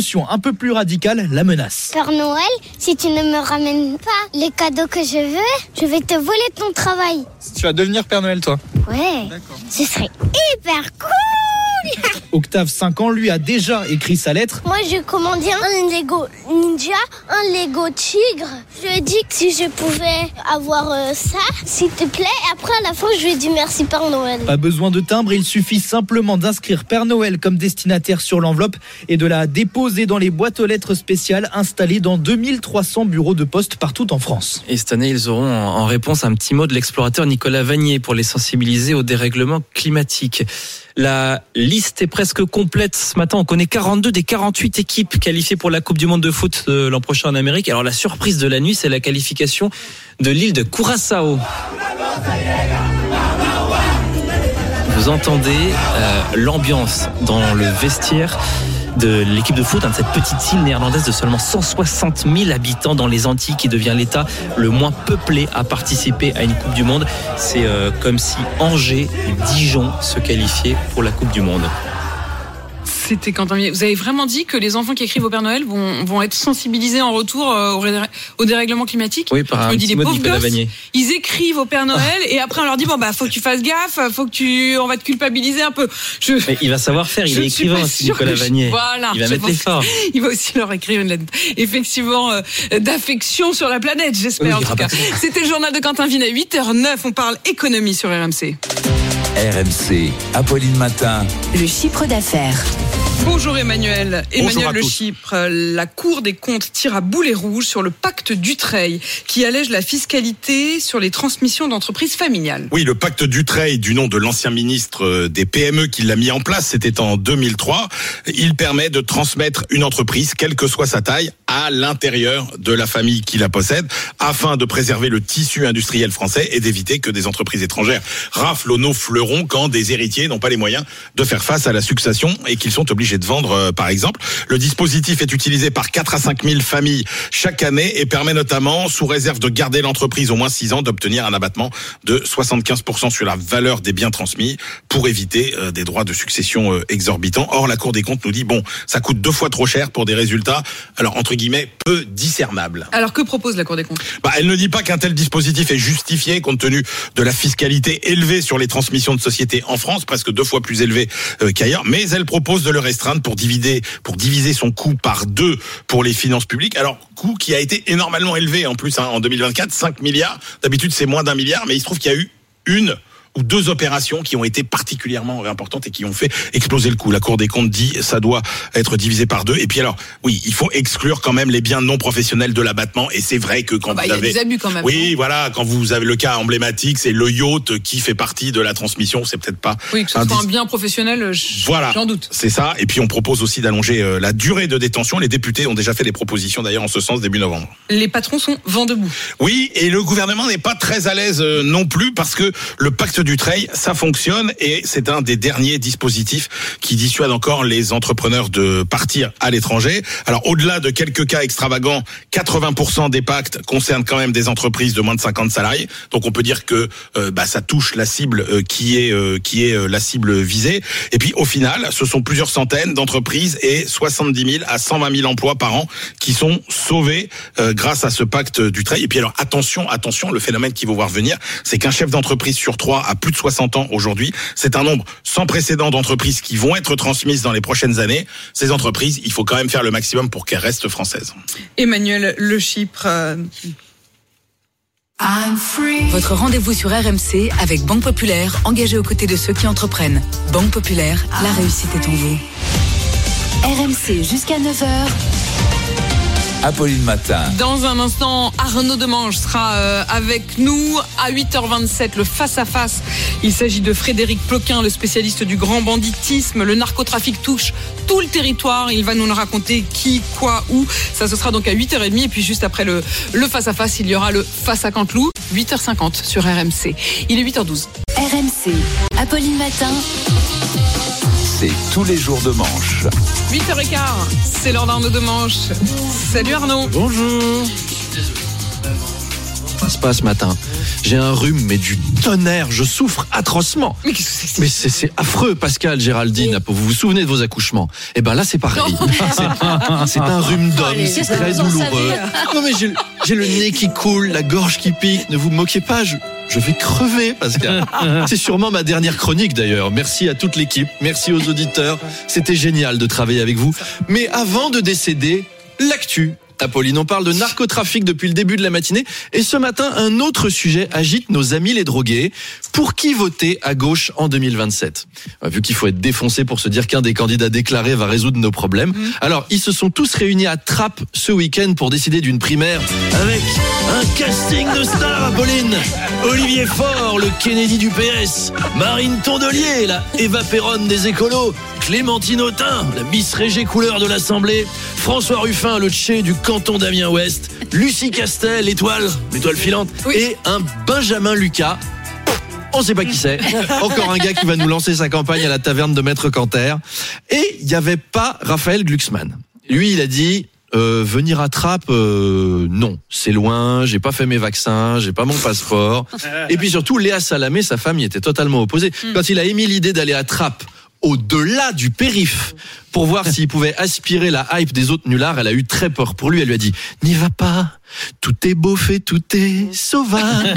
solution un peu plus radicale, la menace. Père Noël, si tu ne me ramènes pas les cadeaux que je veux, je vais te voler ton travail. Tu vas devenir Père Noël, toi? Ouais, ce serait hyper cool. Octave, cinq ans, lui a déjà écrit sa lettre. Moi, je commandais un Lego Ninja, un Lego Tigre. Je lui ai dit que si je pouvais avoir euh, ça, s'il te plaît. Après, à la fin, je lui ai dit merci Père Noël. Pas besoin de timbre, il suffit simplement d'inscrire Père Noël comme destinataire sur l'enveloppe et de la déposer dans les boîtes aux lettres spéciales installées dans deux mille trois cents bureaux de poste partout en France. Et cette année, ils auront en réponse un petit mot de l'explorateur Nicolas Vanier pour les sensibiliser au dérèglement climatique. La liste est presque complète. Ce matin, on connaît quarante-deux des quarante-huit équipes qualifiées pour la Coupe du Monde de foot de l'an prochain en Amérique. Alors la surprise de la nuit, c'est la qualification de l'île de Curaçao. Vous entendez euh, l'ambiance dans le vestiaire de l'équipe de foot, hein, de cette petite île néerlandaise de seulement cent soixante mille habitants dans les Antilles, qui devient l'État le moins peuplé à participer à une Coupe du Monde. C'est euh, comme si Angers et Dijon se qualifiaient pour la Coupe du Monde. C'était Quentin Millet. Vous avez vraiment dit que les enfants qui écrivent au Père Noël vont, vont être sensibilisés en retour euh, au, ré, au dérèglement climatique? Oui, par Je un me dis, petit les mot de pauvres Nicolas gosses, Vanier. ils écrivent au Père Noël et après on leur dit bon bah faut que tu fasses gaffe, faut que tu, on va te culpabiliser un peu. Je, Mais il va savoir faire, il je est écrivain aussi, Nicolas je, Vanier. Voilà, il va mettre l'effort. Il va aussi leur écrire une lettre, effectivement, euh, d'affection sur la planète, j'espère Oui, en tout cas. C'était le journal de Quentin Vinet, huit heures neuf, on parle économie sur R M C. R M C, Apolline Matin. Le chiffre d'affaires. Bonjour Emmanuel. Bonjour Emmanuel à Le tous. Chypre, la Cour des comptes tire à boulet rouge sur le pacte Dutreil qui allège la fiscalité sur les transmissions d'entreprises familiales. Oui, le pacte Dutreil, du nom de l'ancien ministre des P M E qui l'a mis en place, c'était en deux mille trois. Il permet de transmettre une entreprise, quelle que soit sa taille, à l'intérieur de la famille qui la possède, afin de préserver le tissu industriel français et d'éviter que des entreprises étrangères raflent nos fleurons quand des héritiers n'ont pas les moyens de faire face à la succession et qu'ils sont obligés de vendre, euh, par exemple. Le dispositif est utilisé par quatre à cinq mille familles chaque année et permet notamment, sous réserve de garder l'entreprise au moins six ans, d'obtenir un abattement de soixante-quinze pour cent sur la valeur des biens transmis pour éviter euh, des droits de succession euh, exorbitants. Or, la Cour des comptes nous dit, bon, ça coûte deux fois trop cher pour des résultats, alors entre guillemets, peu discernables. Alors que propose la Cour des comptes? Bah, elle ne dit pas qu'un tel dispositif est justifié compte tenu de la fiscalité élevée sur les transmissions de sociétés en France, presque deux fois plus élevée euh, qu'ailleurs, mais elle propose de le restreindre pour diviser, pour diviser son coût par deux pour les finances publiques. Alors, coût qui a été énormément élevé en plus, hein, en deux mille vingt-quatre, cinq milliards. D'habitude, c'est moins d'un milliard, mais il se trouve qu'il y a eu une ou deux opérations qui ont été particulièrement importantes et qui ont fait exploser le coût. La Cour des comptes dit ça doit être divisé par deux. Et puis alors, oui, il faut exclure quand même les biens non professionnels de l'abattement. Et c'est vrai que quand ah bah, vous y a avez, des abus quand même. oui, non voilà, quand vous avez le cas emblématique, c'est le yacht qui fait partie de la transmission. C'est peut-être pas. Oui, que ce un soit dis- un bien professionnel, Voilà, j'en doute. c'est ça. Et puis on propose aussi d'allonger euh, la durée de détention. Les députés ont déjà fait des propositions d'ailleurs en ce sens début novembre. Les patrons sont vent debout. Oui, et le gouvernement n'est pas très à l'aise euh, non plus parce que le pacte Dutreil, ça fonctionne et c'est un des derniers dispositifs qui dissuade encore les entrepreneurs de partir à l'étranger. Alors au-delà de quelques cas extravagants, quatre-vingts pour cent des pactes concernent quand même des entreprises de moins de cinquante salariés. Donc on peut dire que euh, bah, ça touche la cible euh, qui est euh, qui est euh, la cible visée. Et puis au final, ce sont plusieurs centaines d'entreprises et soixante-dix mille à cent vingt mille emplois par an qui sont sauvés euh, grâce à ce pacte Dutreil. Et puis alors attention, attention, le phénomène qu'il faut voir venir, c'est qu'un chef d'entreprise sur trois a plus de soixante ans aujourd'hui. C'est un nombre sans précédent d'entreprises qui vont être transmises dans les prochaines années. Ces entreprises, il faut quand même faire le maximum pour qu'elles restent françaises. Emmanuel Le Chypre. euh, Votre rendez-vous sur R M C avec Banque Populaire, engagée aux côtés de ceux qui entreprennent. Banque Populaire, la réussite est en vous. R M C jusqu'à neuf heures. Apolline Matin. Dans un instant, Arnaud Demange sera euh, avec nous à huit heures vingt-sept, le face-à-face. Il s'agit de Frédéric Ploquin, le spécialiste du grand banditisme. Le narcotrafic touche tout le territoire. Il va nous le raconter qui, quoi, où. Ça, ce sera donc à huit heures trente. Et puis juste après le, le face-à-face, il y aura le face à Canteloup, huit heures cinquante sur R M C. Il est huit heures douze. R M C, Apolline Matin. C'est tous les jours de manche. huit heures quinze, c'est l'heure d'Arnaud Demange. Salut Arnaud. Bonjour. se passe ce matin. J'ai un rhume, mais du tonnerre. Je souffre atrocement. Mais qu'est-ce que c'est Mais c'est, c'est affreux, Pascal, Géraldine. Vous vous souvenez de vos accouchements? Eh ben là, c'est pareil. C'est, c'est un rhume d'homme. Allez, C'est qu'est-ce que très vous en douloureux. savez Non, mais j'ai, j'ai le nez qui coule, la gorge qui pique. Ne vous moquez pas. Je, je vais crever, Pascal. C'est sûrement ma dernière chronique, d'ailleurs. Merci à toute l'équipe. Merci aux auditeurs. C'était génial de travailler avec vous. Mais avant de décéder, l'actu. Apolline, on parle de narcotrafic depuis le début de la matinée. Et ce matin, un autre sujet agite nos amis les drogués. Pour qui voter à gauche en deux mille vingt-sept? Vu qu'il faut être défoncé pour se dire qu'un des candidats déclarés va résoudre nos problèmes. Mmh. Alors, ils se sont tous réunis à Trappes ce week-end pour décider d'une primaire avec un casting de stars, Apolline. Olivier Faure, le Kennedy du P S. Marine Tondelier, la Eva Perron des écolos. Clémentine Autain, la Miss Régé couleur de l'Assemblée. François Ruffin, le Tché du canton d'Amiens-Ouest. Lucie Castel, l'étoile, l'étoile filante. Oui. Et un Benjamin Lucas. On sait pas qui c'est. Encore un gars qui va nous lancer sa campagne à la taverne de Maître Canter. Et il n'y avait pas Raphaël Glucksmann. Lui, il a dit... Euh, venir à Trappes, euh, non, c'est loin, j'ai pas fait mes vaccins, j'ai pas mon passeport. Et puis surtout, Léa Salamé, sa femme, y était totalement opposée. Quand il a émis l'idée d'aller à Trappes, au-delà du périph', pour voir s'il pouvait aspirer la hype des autres nullards, elle a eu très peur pour lui. Elle lui a dit « N'y va pas, tout est beau fait, tout est sauvage.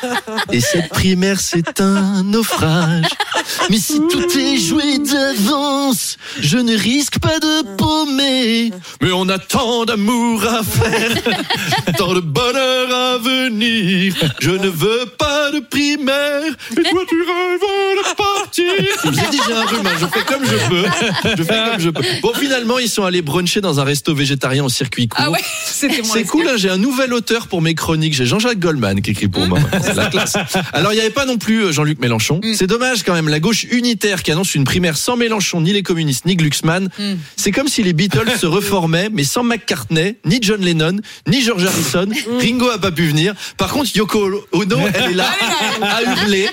Et cette primaire, c'est un naufrage. Mais si tout est joué d'avance, je ne risque pas de paumer. Mais on a tant d'amour à faire, tant de bonheur à venir. Je ne veux pas de primaire, et toi tu rêves de partir. » Je vous ai dit, j'ai un rhume, je fais comme je peux. Je fais comme je peux. Bon, finalement, ils sont allés bruncher dans un resto végétarien au circuit court. Ah ouais, c'était moins C'est cool, hein, j'ai un nouvel auteur pour mes chroniques. J'ai Jean-Jacques Goldman qui écrit pour moi. C'est la classe. Alors, il n'y avait pas non plus Jean-Luc Mélenchon. Mm. C'est dommage quand même. La gauche unitaire qui annonce une primaire sans Mélenchon, ni les communistes, ni Glucksmann. Mm. C'est comme si les Beatles se reformaient, mais sans McCartney, ni John Lennon, ni George Harrison. Mm. Ringo a pas pu venir. Par contre, Yoko Ono, elle est là à hurler.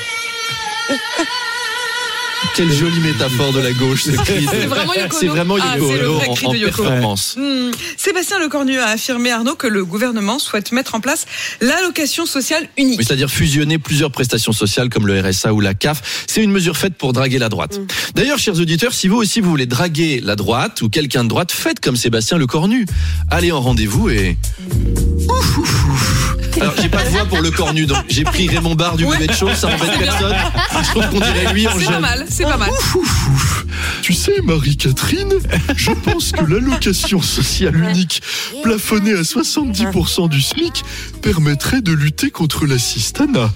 Quelle jolie métaphore de la gauche, ce cri. C'est vraiment Yoko Ono. C'est vraiment Yoko ah, c'est Ono en, en performance. Mmh. Sébastien Lecornu a affirmé, Arnaud, que le gouvernement souhaite mettre en place l'allocation sociale unique. Oui, c'est-à-dire fusionner plusieurs prestations sociales comme le R S A ou la C A F. C'est une mesure faite pour draguer la droite. Mmh. D'ailleurs, chers auditeurs, si vous aussi vous voulez draguer la droite ou quelqu'un de droite, faites comme Sébastien Lecornu. Allez en rendez-vous et... Ouf, ouf, ouf. Alors, j'ai pas de voix pour le cornu, donc j'ai pris Raymond Barre du bébé de chose, ça embête personne. Je trouve qu'on dirait lui en C'est jeune. pas mal, c'est pas mal. Ouf, ouf, ouf. Tu sais, Marie-Catherine, je pense que l'allocation sociale unique plafonnée à soixante-dix pour cent du SMIC permettrait de lutter contre l'assistanat.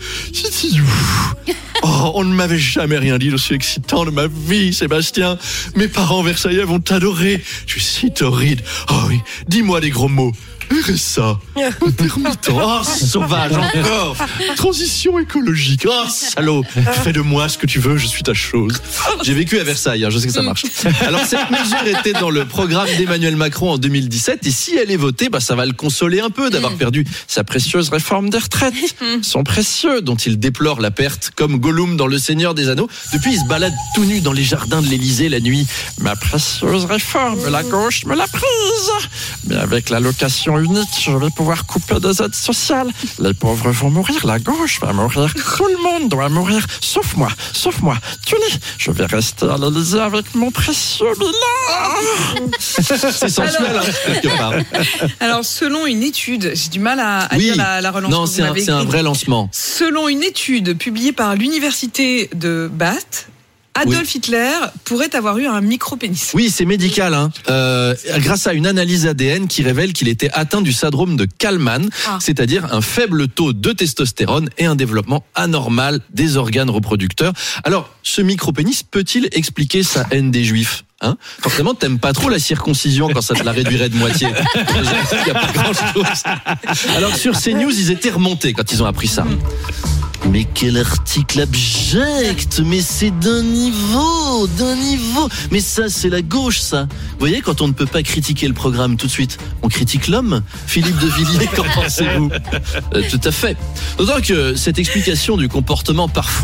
Oh, on ne m'avait jamais rien dit d'aussi excitant de ma vie, Sébastien. Mes parents versaillais vont t'adorer. Tu es si torride. Oh oui, dis-moi des gros mots. R S A, intermittent, oh sauvage encore, transition écologique, oh salaud, fais de moi ce que tu veux, je suis ta chose. J'ai vécu à Versailles, hein, je sais que ça marche. Alors cette mesure était dans le programme d'Emmanuel Macron en deux mille dix-sept et si elle est votée, bah, ça va le consoler un peu d'avoir perdu sa précieuse réforme des retraites, son précieux dont il déplore la perte comme Gollum dans Le Seigneur des Anneaux. Depuis il se balade tout nu dans les jardins de l'Élysée la nuit. Ma précieuse réforme, la gauche me l'a prise, mais avec l'allocation unique, je vais pouvoir couper des aides sociales. Les pauvres vont mourir, la gauche va mourir. Tout le monde doit mourir, sauf moi, sauf moi. Tu dis, je vais rester à l'Élysée avec mon précieux bilan. C'est sensuel, alors, hein, quelque part. Alors, selon une étude, j'ai du mal à, à oui. lire la, la relance. Non, c'est un, c'est un vrai lancement. Selon une étude publiée par l'université de Bath, Adolf oui. Hitler pourrait avoir eu un micro-pénis. Oui, c'est médical, hein. Euh, grâce à une analyse A D N qui révèle qu'il était atteint du syndrome de Kallmann, ah. c'est-à-dire un faible taux de testostérone et un développement anormal des organes reproducteurs. Alors, ce micro-pénis peut-il expliquer sa haine des Juifs ? Hein, forcément, t'aimes pas trop la circoncision quand ça te la réduirait de moitié. Il n'y a pas grand-chose. Alors, sur CNews, ils étaient remontés quand ils ont appris ça. Mais quel article abject! Mais c'est d'un niveau, d'un niveau. Mais ça, c'est la gauche, ça. Vous voyez, quand on ne peut pas critiquer le programme tout de suite, on critique l'homme. Philippe de Villiers, qu'en pensez-vous? euh, Tout à fait. D'autant que cette explication du comportement parfois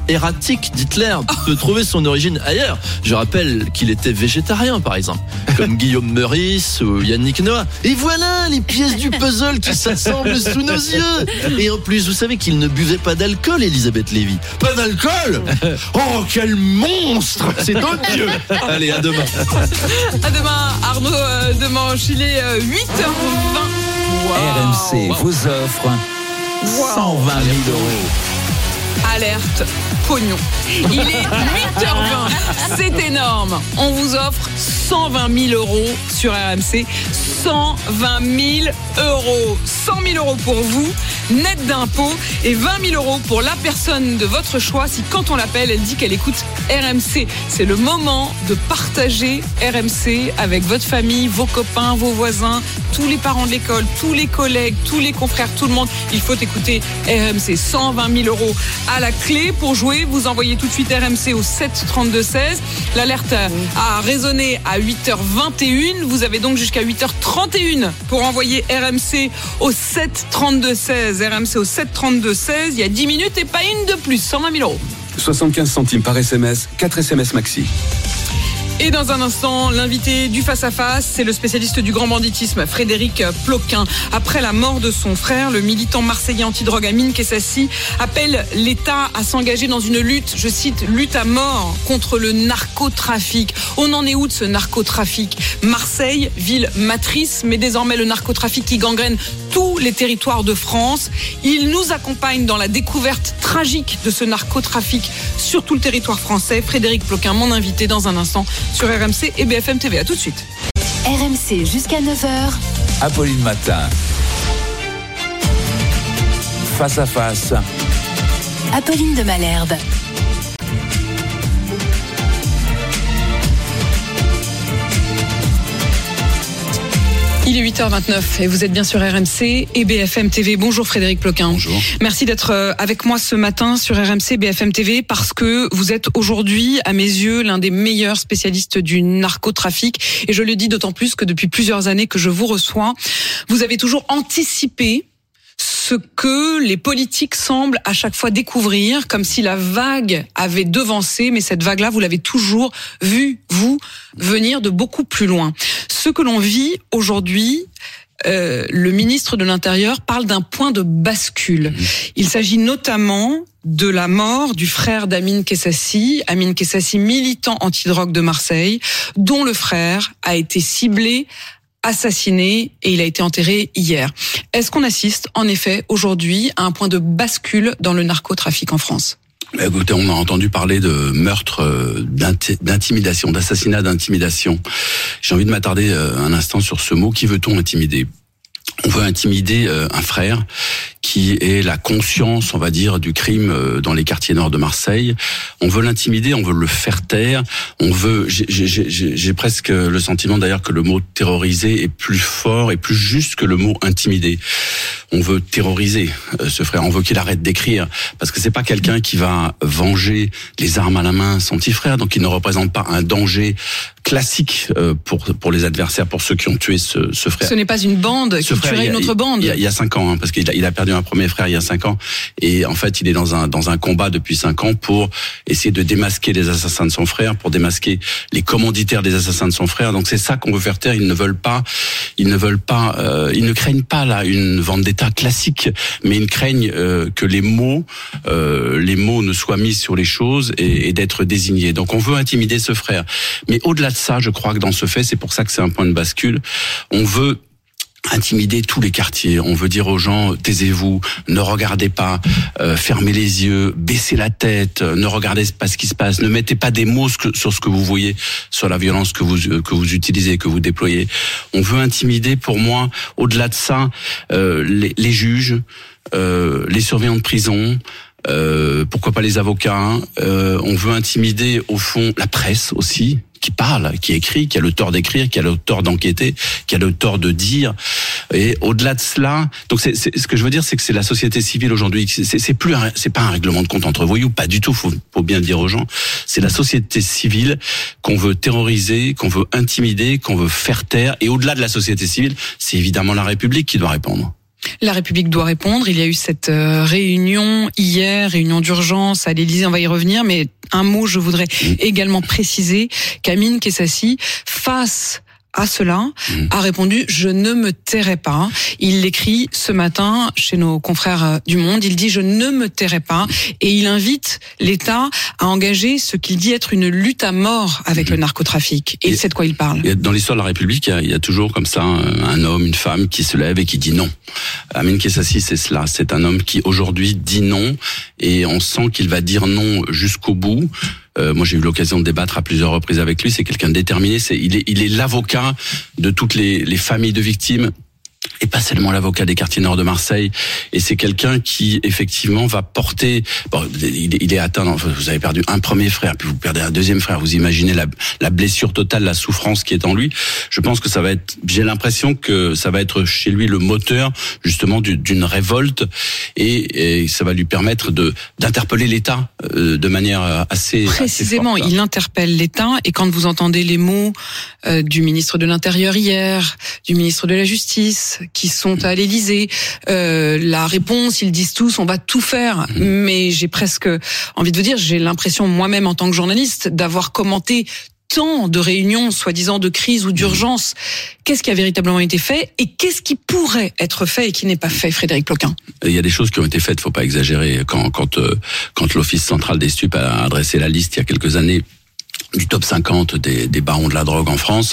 erratique d'Hitler peut trouver son origine ailleurs. Je rappelle qu'il était végétarien, par exemple, comme Guillaume Meurice ou Yannick Noah. Et voilà les pièces du puzzle qui s'assemblent sous nos yeux. Et en plus, vous savez qu'il ne buvait pas d'alcool, Elisabeth Lévy. Pas d'alcool ? Oh, quel monstre ! C'est odieux. Allez, à demain. À demain, Arnaud euh, Demanche. Il est euh, huit heures vingt. Wow. R M C vous offre cent vingt mille euros. Alerte pognon. Il est huit heures vingt. C'est énorme. On vous offre cent vingt mille euros sur R M C. cent vingt mille euros. cent mille euros pour vous, net d'impôts, et vingt mille euros pour la personne de votre choix si quand on l'appelle, elle dit qu'elle écoute R M C. C'est le moment de partager R M C avec votre famille, vos copains, vos voisins, tous les parents de l'école, tous les collègues, tous les confrères, tout le monde. Il faut écouter R M C. cent vingt mille euros à la clé. Pour jouer, vous envoyez tout de suite R M C au sept trente-deux seize. L'alerte a résonné à huit heures vingt et une. Vous avez donc jusqu'à huit heures trente et une pour envoyer R M C au sept trente-deux seize. R M C au sept trente-deux seize. Il y a dix minutes et pas une de plus. cent vingt mille euros. soixante-quinze centimes par S M S, quatre S M S maxi. Et dans un instant, l'invité du face-à-face, c'est le spécialiste du grand banditisme, Frédéric Ploquin. Après la mort de son frère, le militant marseillais antidrogue Amine Kessassi appelle l'État à s'engager dans une lutte, je cite, lutte à mort contre le narcotrafic. On en est où de ce narcotrafic ? Marseille, ville matrice, mais désormais le narcotrafic qui gangrène tous les territoires de France. Il nous accompagne dans la découverte tragique de ce narcotrafic sur tout le territoire français. Frédéric Ploquin, mon invité dans un instant sur R M C et B F M T V. À tout de suite. R M C jusqu'à neuf heures. Apolline Matin. Face à face. Apolline de Malherbe. Il est huit heures vingt-neuf et vous êtes bien sur R M C et B F M T V. Bonjour Frédéric Ploquin. Bonjour. Merci d'être avec moi ce matin sur R M C B F M T V parce que vous êtes aujourd'hui, à mes yeux, l'un des meilleurs spécialistes du narcotrafic. Et je le dis d'autant plus que depuis plusieurs années que je vous reçois, vous avez toujours anticipé ce que les politiques semblent à chaque fois découvrir, comme si la vague avait devancé, mais cette vague-là, vous l'avez toujours vu, vous, venir de beaucoup plus loin. Ce que l'on vit aujourd'hui, euh, le ministre de l'Intérieur parle d'un point de bascule. Il s'agit notamment de la mort du frère d'Amine Kessassi, Amine Kessassi, militant antidrogue de Marseille, dont le frère a été ciblé, assassiné, et il a été enterré hier. Est-ce qu'on assiste en effet aujourd'hui à un point de bascule dans le narcotrafic en France ? Écoutez, on a entendu parler de meurtre, d'intimidation, d'assassinat, d'intimidation. J'ai envie de m'attarder un instant sur ce mot. Qui veut-on intimider ? On veut intimider un frère qui est la conscience, on va dire, du crime dans les quartiers nord de Marseille. On veut l'intimider, on veut le faire taire. On veut. J'ai, j'ai, j'ai, j'ai presque le sentiment d'ailleurs que le mot terroriser est plus fort et plus juste que le mot intimider. On veut terroriser ce frère. On veut qu'il arrête d'écrire parce que c'est pas quelqu'un qui va venger les armes à la main son petit frère. Donc il ne représente pas un danger classique pour pour les adversaires, pour ceux qui ont tué ce, ce frère. Ce n'est pas une bande qui tuerait une autre bande. Il y a, il y a cinq ans, hein, parce qu'il a, il a perdu un premier frère il y a cinq ans, et en fait il est dans un dans un combat depuis cinq ans pour essayer de démasquer les assassins de son frère, pour démasquer les commanditaires des assassins de son frère. Donc c'est ça qu'on veut faire taire. Ils ne veulent pas, ils ne veulent pas, euh, ils ne craignent pas là une vendetta classique, mais ils craignent euh, que les mots, euh, les mots ne soient mis sur les choses et, et d'être désignés. Donc on veut intimider ce frère. Mais au-delà de ça, je crois que dans ce fait, c'est pour ça que c'est un point de bascule. On veut intimider tous les quartiers. On veut dire aux gens, taisez-vous, ne regardez pas, euh, fermez les yeux, baissez la tête, ne regardez pas ce qui se passe, ne mettez pas des mots sur ce que vous voyez, sur la violence que vous que vous utilisez, que vous déployez. On veut intimider, pour moi, au-delà de ça, euh, les, les juges, euh, les surveillants de prison, euh, pourquoi pas les avocats. Euh, on veut intimider, au fond, la presse aussi, qui parle, qui écrit, qui a le tort d'écrire, qui a le tort d'enquêter, qui a le tort de dire. Et au-delà de cela, donc c'est, c'est, ce que je veux dire, c'est que c'est la société civile aujourd'hui. C'est, c'est plus, un, c'est pas un règlement de compte entre voyous, pas du tout. Faut, faut bien le dire aux gens. C'est la société civile qu'on veut terroriser, qu'on veut intimider, qu'on veut faire taire. Et au-delà de la société civile, c'est évidemment la République qui doit répondre. La République doit répondre. Il y a eu cette réunion hier, réunion d'urgence à l'Élysée, on va y revenir, mais un mot, je voudrais également préciser qu'Amine Kessassi, face à cela, mmh. a répondu « Je ne me tairai pas ». Il l'écrit ce matin chez nos confrères du Monde. Il dit « Je ne me tairai pas » et il invite l'État à engager ce qu'il dit être une lutte à mort avec mmh. le narcotrafic. Et, et c'est de quoi il parle. Dans l'histoire de la République, il y, a, il y a toujours comme ça un, un homme, une femme qui se lève et qui dit non. Amine Kessassi, c'est cela. C'est un homme qui aujourd'hui dit non et on sent qu'il va dire non jusqu'au bout. Euh, moi, j'ai eu l'occasion de débattre à plusieurs reprises avec lui. C'est quelqu'un de déterminé. C'est, il est, il est l'avocat de toutes les, les familles de victimes. Et pas seulement l'avocat des quartiers nord de Marseille. Et c'est quelqu'un qui, effectivement, va porter... Bon, il est atteint... Vous avez perdu un premier frère, puis vous perdez un deuxième frère. Vous imaginez la, la blessure totale, la souffrance qui est en lui. Je pense que ça va être... J'ai l'impression que ça va être chez lui le moteur, justement, d'une révolte. Et, et ça va lui permettre de d'interpeller l'État euh, de manière assez... Précisément, assez forte, il interpelle l'État. Et quand vous entendez les mots euh, du ministre de l'Intérieur hier, du ministre de la Justice... qui sont à l'Élysée. Euh, la réponse, ils disent tous, on va tout faire. Mmh. Mais j'ai presque envie de vous dire, j'ai l'impression moi-même en tant que journaliste d'avoir commenté tant de réunions, soi-disant de crise ou d'urgence. Qu'est-ce qui a véritablement été fait et qu'est-ce qui pourrait être fait et qui n'est pas fait, Frédéric Ploquin? Il y a des choses qui ont été faites, faut pas exagérer. Quand, quand, euh, quand l'Office central des stupes a adressé la liste il y a quelques années du top cinquante des, des barons de la drogue en France,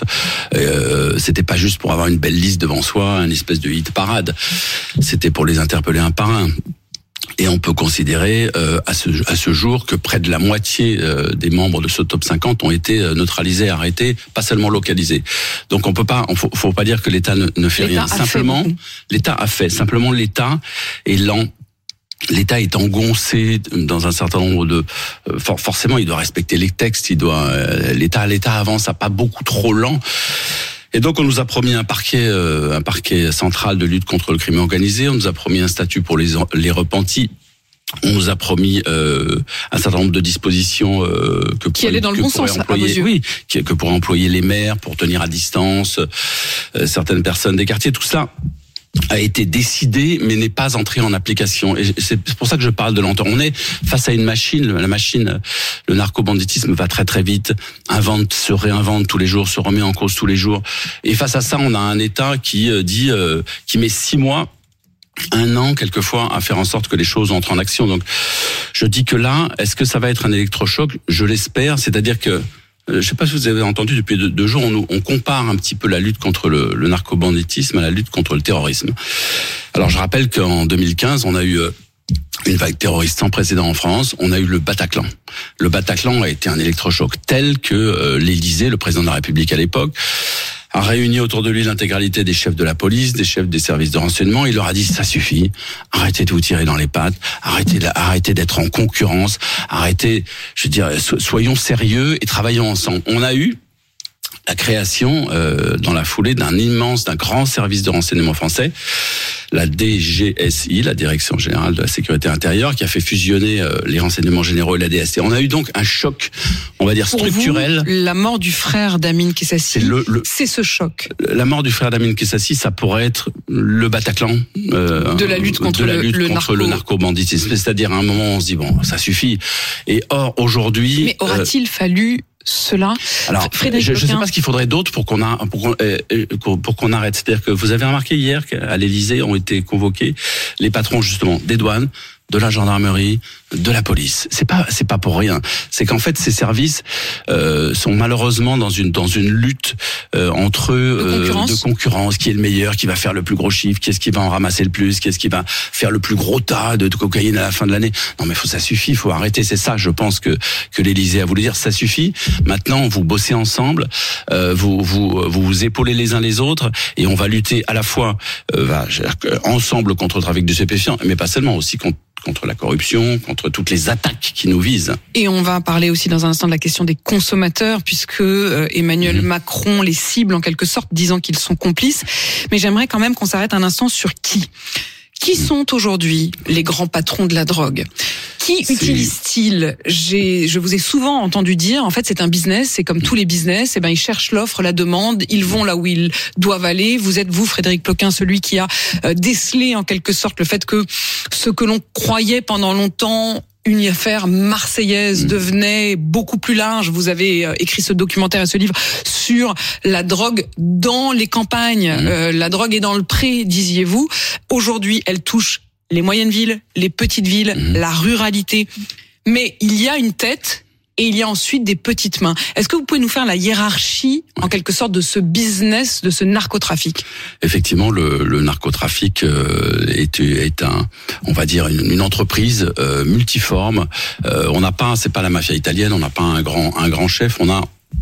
euh, c'était pas juste pour avoir une belle liste devant soi, une espèce de hit parade. C'était pour les interpeller un par un. Et on peut considérer euh, à ce à ce jour que près de la moitié euh, des membres de ce top cinquante ont été neutralisés, arrêtés, pas seulement localisés. Donc on peut pas, on faut, faut pas dire que l'État ne, ne fait rien. Simplement, l'État a fait. Simplement, l'État est lent. L'État est engoncé dans un certain nombre de... For, forcément, il doit respecter les textes, il doit... L'État, l'État avance à pas beaucoup trop lent. Et donc, on nous a promis un parquet, euh, un parquet central de lutte contre le crime organisé. On nous a promis un statut pour les, les repentis. On nous a promis euh, un certain nombre de dispositions euh, que qui allaient dans le bon sens à vos yeux. Oui, que, que pourraient employer les maires pour tenir à distance euh, certaines personnes des quartiers. Tout ça a été décidé, mais n'est pas entré en application. Et c'est pour ça que je parle de lenteur. On est face à une machine. La machine, le narcobanditisme va très très vite, invente, se réinvente tous les jours, se remet en cause tous les jours. Et face à ça, on a un État qui dit, euh, qui met six mois, un an quelquefois à faire en sorte que les choses entrent en action. Donc, je dis que là, est-ce que ça va être un électrochoc? Je l'espère. C'est-à-dire que je ne sais pas si vous avez entendu, depuis deux, deux jours, on, on compare un petit peu la lutte contre le, le narcobanditisme à la lutte contre le terrorisme. Alors je rappelle qu'en deux mille quinze, on a eu une vague terroriste sans précédent en France. On a eu le Bataclan. Le Bataclan a été un électrochoc tel que euh, l'Élysée, le président de la République à l'époque, a réuni autour de lui l'intégralité des chefs de la police, des chefs des services de renseignement. Il leur a dit, ça suffit, arrêtez de vous tirer dans les pattes, arrêtez, arrêtez d'être en concurrence, arrêtez, je veux dire, soyons sérieux et travaillons ensemble. On a eu la création, euh, dans la foulée, d'un immense, d'un grand service de renseignement français, la D G S I, la Direction Générale de la Sécurité Intérieure, qui a fait fusionner euh, les renseignements généraux et la D S T. On a eu donc un choc, on va dire, Pour structurel. Vous, la mort du frère d'Amine Kessassi, c'est, le, le, c'est ce choc. La mort du frère d'Amine Kessassi, ça pourrait être le Bataclan euh, de la lutte contre, de la le, lutte le, contre narco. le narco-banditisme. C'est-à-dire, à un moment, on se dit, bon, ça suffit. Et or, aujourd'hui... Mais aura-t-il euh, fallu... cela. Alors, Frédéric je ne sais pas ce qu'il faudrait d'autre pour qu'on a, pour qu'on, euh, pour qu'on arrête. C'est-à-dire que vous avez remarqué hier qu'à l'Élysée ont été convoqués les patrons justement des douanes, de la gendarmerie, de la police. C'est pas, c'est pas pour rien. C'est qu'en fait, ces services euh, sont malheureusement dans une dans une lutte euh, entre eux de, euh, concurrence. de concurrence. Qui est le meilleur, qui va faire le plus gros chiffre, qui est-ce qui va en ramasser le plus, qui est-ce qui va faire le plus gros tas de, de cocaïne à la fin de l'année. Non, mais faut ça suffit, il faut arrêter. C'est ça, je pense que que l'Élysée a voulu dire. Ça suffit. Maintenant, vous bossez ensemble, euh, vous vous vous vous épaulez les uns les autres, et on va lutter à la fois euh, va, ensemble contre le trafic de stupéfiants, mais pas seulement, aussi contre contre la corruption, contre toutes les attaques qui nous visent. Et on va parler aussi dans un instant de la question des consommateurs, puisque euh, Emmanuel mmh. Macron les cible en quelque sorte, disant qu'ils sont complices. Mais j'aimerais quand même qu'on s'arrête un instant sur qui Qui sont aujourd'hui les grands patrons de la drogue ? Qui C'est... utilise-t-il ? J'ai, je vous ai souvent entendu dire, en fait, c'est un business, c'est comme tous les business, et ben, ils cherchent l'offre, la demande, ils vont là où ils doivent aller. Vous êtes, vous, Frédéric Ploquin, celui qui a euh, décelé, en quelque sorte, le fait que ce que l'on croyait pendant longtemps une affaire marseillaise devenait beaucoup plus large. Vous avez écrit ce documentaire et ce livre sur la drogue dans les campagnes. Mmh. Euh, la drogue est dans le pré, disiez-vous. Aujourd'hui, elle touche les moyennes villes, les petites villes, mmh. la ruralité. Mais il y a une tête et il y a ensuite des petites mains. Est-ce que vous pouvez nous faire la hiérarchie, en quelque sorte, de ce business, de ce narcotrafic ? Effectivement, le, le narcotrafic euh, est, est un, on va dire, une, une entreprise euh, multiforme. Euh, on n'a pas, c'est pas la mafia italienne, on n'a pas un grand, un grand chef, on a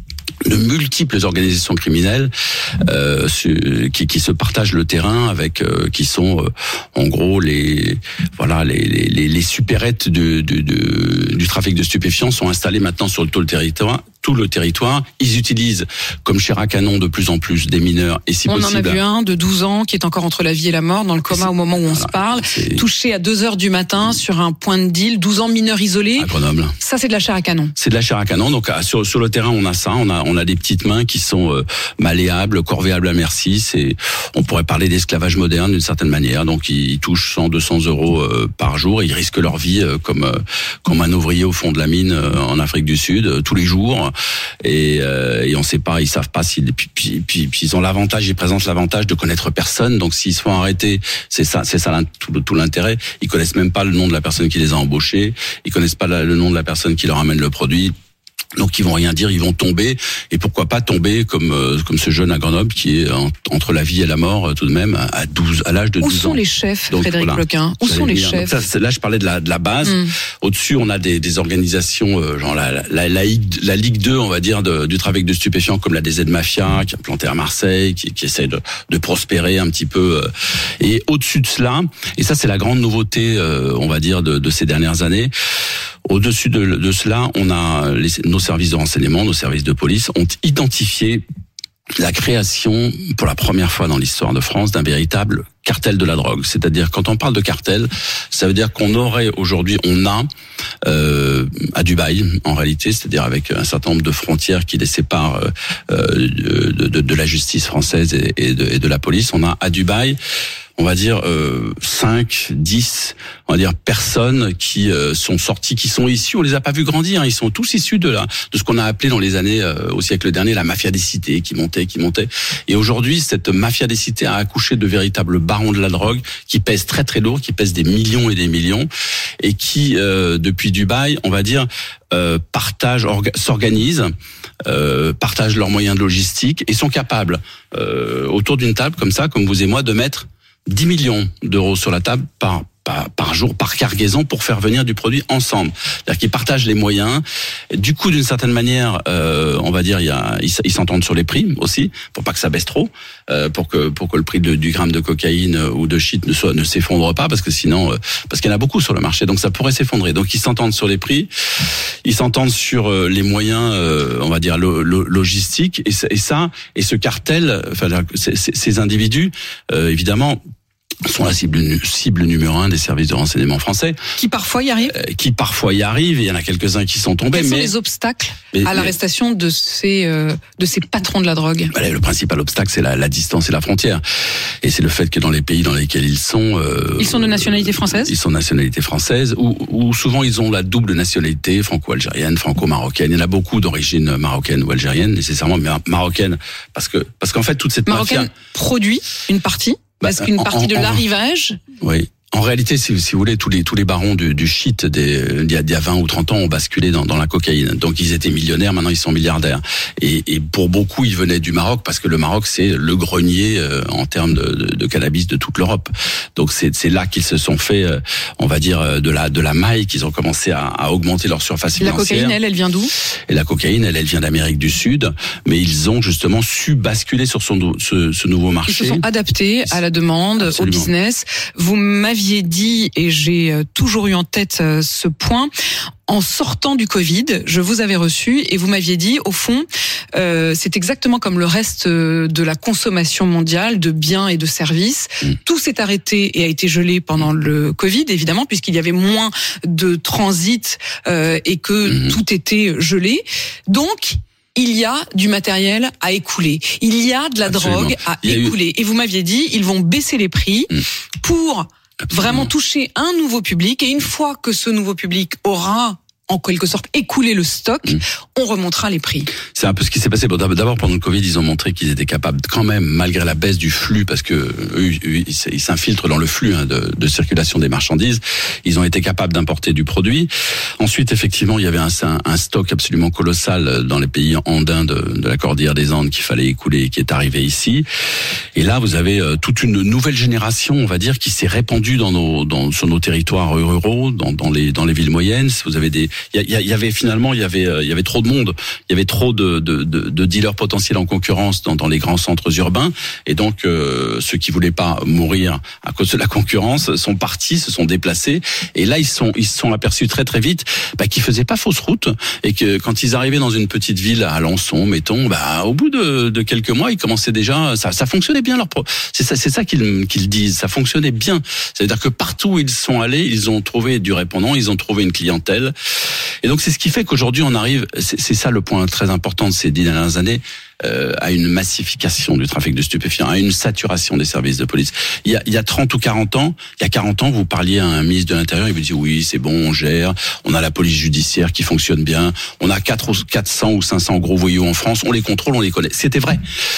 de multiples organisations criminelles euh, qui, qui se partagent le terrain avec euh, qui sont euh, en gros les voilà les les, les supérettes du, du, du, du trafic de stupéfiants sont installées maintenant sur tout le territoire. tout le territoire. Ils utilisent comme chair à canon de plus en plus des mineurs et si on possible... On en a vu un de douze ans qui est encore entre la vie et la mort, dans le coma au moment où on voilà, se parle, c'est... touché à deux heures du matin sur un point de deal, douze ans mineur isolé. À Grenoble. Ça, c'est de la chair à canon. C'est de la chair à canon. Donc sur, sur le terrain, on a ça. On a, on a des petites mains qui sont euh, malléables, corvéables à merci. C'est, on pourrait parler d'esclavage moderne d'une certaine manière. Donc ils, ils touchent cent, deux cents euros euh, par jour. Ils risquent leur vie euh, comme, euh, comme un ouvrier au fond de la mine euh, en Afrique du Sud, euh, tous les jours. Et, euh, et on sait pas, ils savent pas si puis, puis, puis, puis ils ont l'avantage, ils présentent l'avantage de connaître personne. Donc s'ils se font arrêter, c'est ça, c'est ça tout, tout l'intérêt. Ils connaissent même pas le nom de la personne qui les a embauchés. Ils connaissent pas la, le nom de la personne qui leur amène le produit. Donc ils vont rien dire, ils vont tomber, et pourquoi pas tomber comme euh, comme ce jeune à Grenoble qui est en, entre la vie et la mort euh, tout de même à douze à l'âge de douze ans. Où sont les chefs, Donc, Frédéric voilà, Ploquin ? Où sont les chefs ? Donc, ça, là je parlais de la de la base. Mm. Au-dessus on a des des organisations euh, genre la la, la la la Ligue deux on va dire de, du trafic de stupéfiants comme la D Z Mafia qui a planté à Marseille, qui qui essaie de de prospérer un petit peu. Euh, et au-dessus de cela, et ça c'est la grande nouveauté euh, on va dire de de ces dernières années. Au-dessus de, de cela, on a les, nos services de renseignement, nos services de police ont identifié la création, pour la première fois dans l'histoire de France, d'un véritable cartel de la drogue. C'est-à-dire, quand on parle de cartel, ça veut dire qu'on aurait aujourd'hui, on a euh, à Dubaï, en réalité, c'est-à-dire avec un certain nombre de frontières qui les séparent euh, de, de, de la justice française et, et, de, et de la police, on a à Dubaï, on va dire euh, cinq, dix, on va dire personnes qui euh, sont sorties, qui sont issues, on les a pas vus grandir, hein, ils sont tous issus de la de ce qu'on a appelé dans les années euh, au siècle dernier la mafia des cités, qui montait, qui montait. Et aujourd'hui, cette mafia des cités a accouché de véritables barons de la drogue qui pèsent très très lourd, qui pèsent des millions et des millions, et qui euh, depuis Dubaï, on va dire, euh, partagent, orga- s'organisent, euh, partagent leurs moyens de logistique et sont capables euh, autour d'une table comme ça, comme vous et moi, de mettre dix millions d'euros sur la table par, par, par jour, par cargaison, pour faire venir du produit ensemble. C'est-à-dire qu'ils partagent les moyens. Du coup, d'une certaine manière, euh, on va dire, il y a, ils, ils s'entendent sur les prix aussi, pour pas que ça baisse trop, euh, pour que pour que le prix de, du gramme de cocaïne ou de shit ne soit ne s'effondre pas, parce que sinon, euh, parce qu'il y en a beaucoup sur le marché, donc ça pourrait s'effondrer. Donc ils s'entendent sur les prix, ils s'entendent sur euh, les moyens, euh, on va dire lo, lo, logistiques, et, et ça, et ce cartel, enfin ces, ces individus, euh, évidemment, sont la cible, cible numéro un des services de renseignement français. Qui parfois y arrivent euh, Qui parfois y arrivent, et il y en a quelques-uns qui sont tombés. Quels mais, sont les obstacles mais, à l'arrestation de ces, euh, de ces patrons de la drogue ? bah, le principal obstacle, c'est la, la distance et la frontière. Et c'est le fait que dans les pays dans lesquels ils sont... Euh, ils sont de nationalité française ? Ils sont de nationalité française, ou, ou souvent ils ont la double nationalité, franco-algérienne, franco-marocaine. Il y en a beaucoup d'origine marocaine ou algérienne, nécessairement, mais marocaine, parce que parce qu'en fait, toute cette marocaine mafia... produit une partie. Parce qu'une en, partie en, de en, l'arrivage... Oui. En réalité, si, si vous voulez, tous les tous les barons du, du shit des d'il y, a, d'il y a vingt ou trente ans ont basculé dans, dans la cocaïne. Donc ils étaient millionnaires, maintenant ils sont milliardaires. Et, et pour beaucoup, ils venaient du Maroc, parce que le Maroc c'est le grenier euh, en termes de, de, de cannabis de toute l'Europe. Donc c'est c'est là qu'ils se sont fait, euh, on va dire, de la de la maille, qu'ils ont commencé à, à augmenter leur surface financière. La cocaïne, elle, elle vient d'où ? Et la cocaïne, elle, elle vient d'Amérique du Sud, mais ils ont justement su basculer sur son ce, ce nouveau marché. Ils se sont adaptés à la demande, Absolument. Au business. Vous m'aviez m'aviez dit, et j'ai toujours eu en tête ce point, en sortant du Covid, je vous avais reçu et vous m'aviez dit, au fond, euh, c'est exactement comme le reste de la consommation mondiale de biens et de services. Mmh. Tout s'est arrêté et a été gelé pendant le Covid, évidemment, puisqu'il y avait moins de transit euh, et que mmh. tout était gelé. Donc, il y a du matériel à écouler. Il y a de la Absolument. drogue à écouler. Eu... Et vous m'aviez dit, ils vont baisser les prix mmh. pour Absolument. vraiment toucher un nouveau public. Et une fois que ce nouveau public aura en quelque sorte écouler le stock, mmh. on remontera les prix. C'est un peu ce qui s'est passé. Bon, d'abord, pendant le Covid, ils ont montré qu'ils étaient capables, quand même, malgré la baisse du flux, parce que eux, ils s'infiltrent dans le flux hein, de, de circulation des marchandises, ils ont été capables d'importer du produit. Ensuite, effectivement, il y avait un, un stock absolument colossal dans les pays andins de, de la Cordillère des Andes qu'il fallait écouler, qui est arrivé ici. Et là, vous avez euh, toute une nouvelle génération, on va dire, qui s'est répandue dans nos, dans, sur nos territoires ruraux, dans, dans les, dans les villes moyennes. Vous avez des Il y, y avait finalement, il y avait, il y avait trop de monde, il y avait trop de, de, de, de dealers potentiels en concurrence dans, dans les grands centres urbains, et donc euh, ceux qui voulaient pas mourir à cause de la concurrence sont partis, se sont déplacés, et là ils sont, ils se sont aperçus très très vite bah, qu'ils faisaient pas fausse route, et que quand ils arrivaient dans une petite ville à Alençon, mettons, bah au bout de, de quelques mois, ils commençaient déjà, ça, ça fonctionnait bien leur pro. C'est ça, c'est ça qu'ils, qu'ils disent, ça fonctionnait bien. C'est-à-dire que partout où ils sont allés, ils ont trouvé du répondant, ils ont trouvé une clientèle. Et donc c'est ce qui fait qu'aujourd'hui on arrive, c'est, c'est ça le point très important de ces dix dernières années, euh, à une massification du trafic de stupéfiants, à une saturation des services de police. Il y a, il y a trente ou quarante ans, il y a quarante ans, vous parliez à un ministre de l'Intérieur, il vous dit oui, c'est bon, on gère, on a la police judiciaire qui fonctionne bien, on a quatre cents ou cinq cents gros voyous en France, on les contrôle, on les connaît. C'était vrai.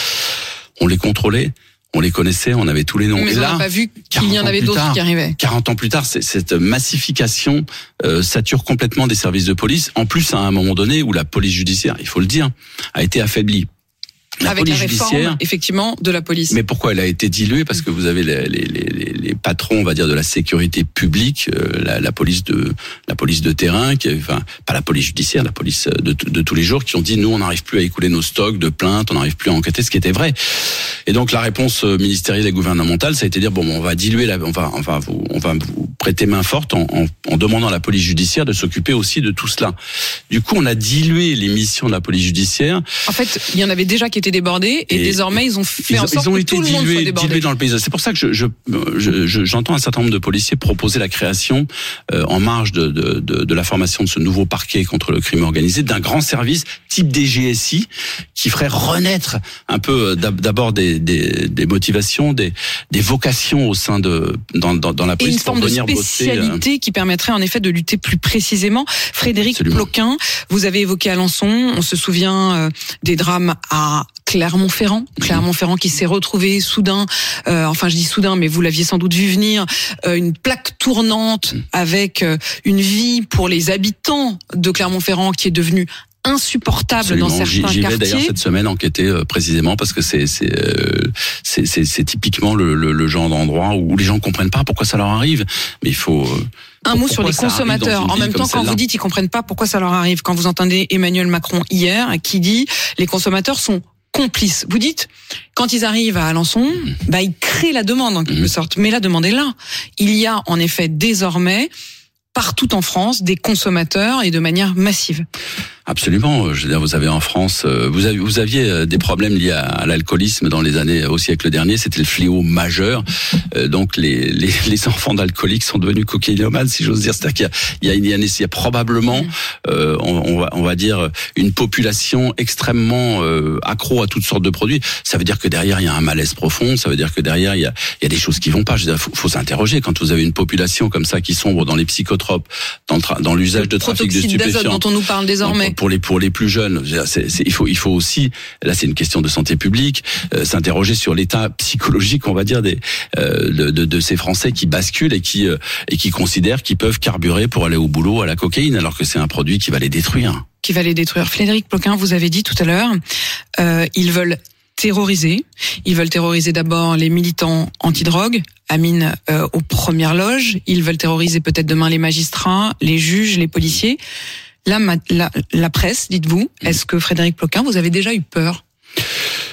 On les contrôlait. On les connaissait, on avait tous les noms. Mais et on là, n'a pas vu qu'il y en avait d'autres tard, qui arrivaient. quarante ans plus tard, c'est, cette massification euh, sature complètement des services de police. En plus, à un moment donné où la police judiciaire, il faut le dire, a été affaiblie. La Avec police la réforme, judiciaire, effectivement, de la police. Mais pourquoi elle a été diluée? Parce que vous avez les, les, les, les patrons, on va dire, de la sécurité publique, euh, la, la police de la police de terrain, qui, enfin, pas la police judiciaire, la police de, de tous les jours, qui ont dit nous, on n'arrive plus à écouler nos stocks de plaintes, on n'arrive plus à enquêter, ce qui était vrai. Et donc la réponse ministérielle et gouvernementale, ça a été de dire bon, on va diluer, la, on va, on va vous, on va vous prêter main forte en, en, en demandant à la police judiciaire de s'occuper aussi de tout cela. Du coup, on a dilué les missions de la police judiciaire. En fait, il y en avait déjà qui étaient débordés et, et désormais ils ont fait ils, en sorte ils ont que été tout le monde dilués, soit débordé. dilués dans le paysage. C'est pour ça que je, je, je, je, j'entends un certain nombre de policiers proposer la création, euh, en marge de, de, de, de la formation de ce nouveau parquet contre le crime organisé, d'un grand service type D G S I qui ferait renaître un peu d'abord des, des, des motivations, des, des vocations au sein de dans, dans, dans la police. Et une forme pour de venir spécialité bosser, qui permettrait en effet de lutter plus précisément. Frédéric Absolument. Ploquin, vous avez évoqué Alençon, on se souvient euh, des drames à Clermont-Ferrand, Clermont-Ferrand qui s'est retrouvé soudain, euh, enfin je dis soudain, mais vous l'aviez sans doute vu venir, euh, une plaque tournante avec euh, une vie pour les habitants de Clermont-Ferrand qui est devenue insupportable Absolument. dans certains j'y, j'y vais quartiers. d'ailleurs cette semaine enquêter euh, précisément parce que c'est c'est, euh, c'est c'est c'est typiquement le, le, le genre d'endroit où les gens comprennent pas pourquoi ça leur arrive, mais il faut euh, Un mot sur les consommateurs. En même temps, quand vous dites ils comprennent pas pourquoi ça leur arrive, quand vous entendez Emmanuel Macron hier qui dit les consommateurs sont complices. Vous dites, quand ils arrivent à Alençon, bah ils créent la demande en quelque sorte. Mais la demande est là. Il y a en effet désormais partout en France des consommateurs et de manière massive. Absolument. Je veux dire, vous avez en France, vous aviez, vous aviez des problèmes liés à, à l'alcoolisme dans les années, au siècle dernier. C'était le fléau majeur. Euh, donc les, les, les enfants d'alcooliques sont devenus cocaïnomanes, si j'ose dire. C'est-à-dire qu'il y a, il y a, il y a probablement, mmh. euh, on, on, va, on va dire, une population extrêmement euh, accro à toutes sortes de produits. Ça veut dire que derrière il y a un malaise profond. Ça veut dire que derrière il y a, il y a des choses qui vont pas. Je veux dire, faut, faut s'interroger quand vous avez une population comme ça qui sombre dans les psychotropes, dans, le tra- dans l'usage de trafic de stupéfiants, dont on nous parle désormais. Pour les pour les plus jeunes, c'est, c'est, il faut il faut aussi, là c'est une question de santé publique, euh, s'interroger sur l'état psychologique, on va dire, des euh, de, de de ces Français qui basculent et qui euh, et qui considèrent qu'ils peuvent carburer pour aller au boulot à la cocaïne, alors que c'est un produit qui va les détruire. Qui va les détruire. Frédéric Ploquin, vous avez dit tout à l'heure, euh, ils veulent terroriser. Ils veulent terroriser d'abord les militants anti-drogue, Amine euh, aux premières loges. Ils veulent terroriser peut-être demain les magistrats, les juges, les policiers. La, la, la presse, dites-vous, est-ce que Frédéric Ploquin, vous avez déjà eu peur ?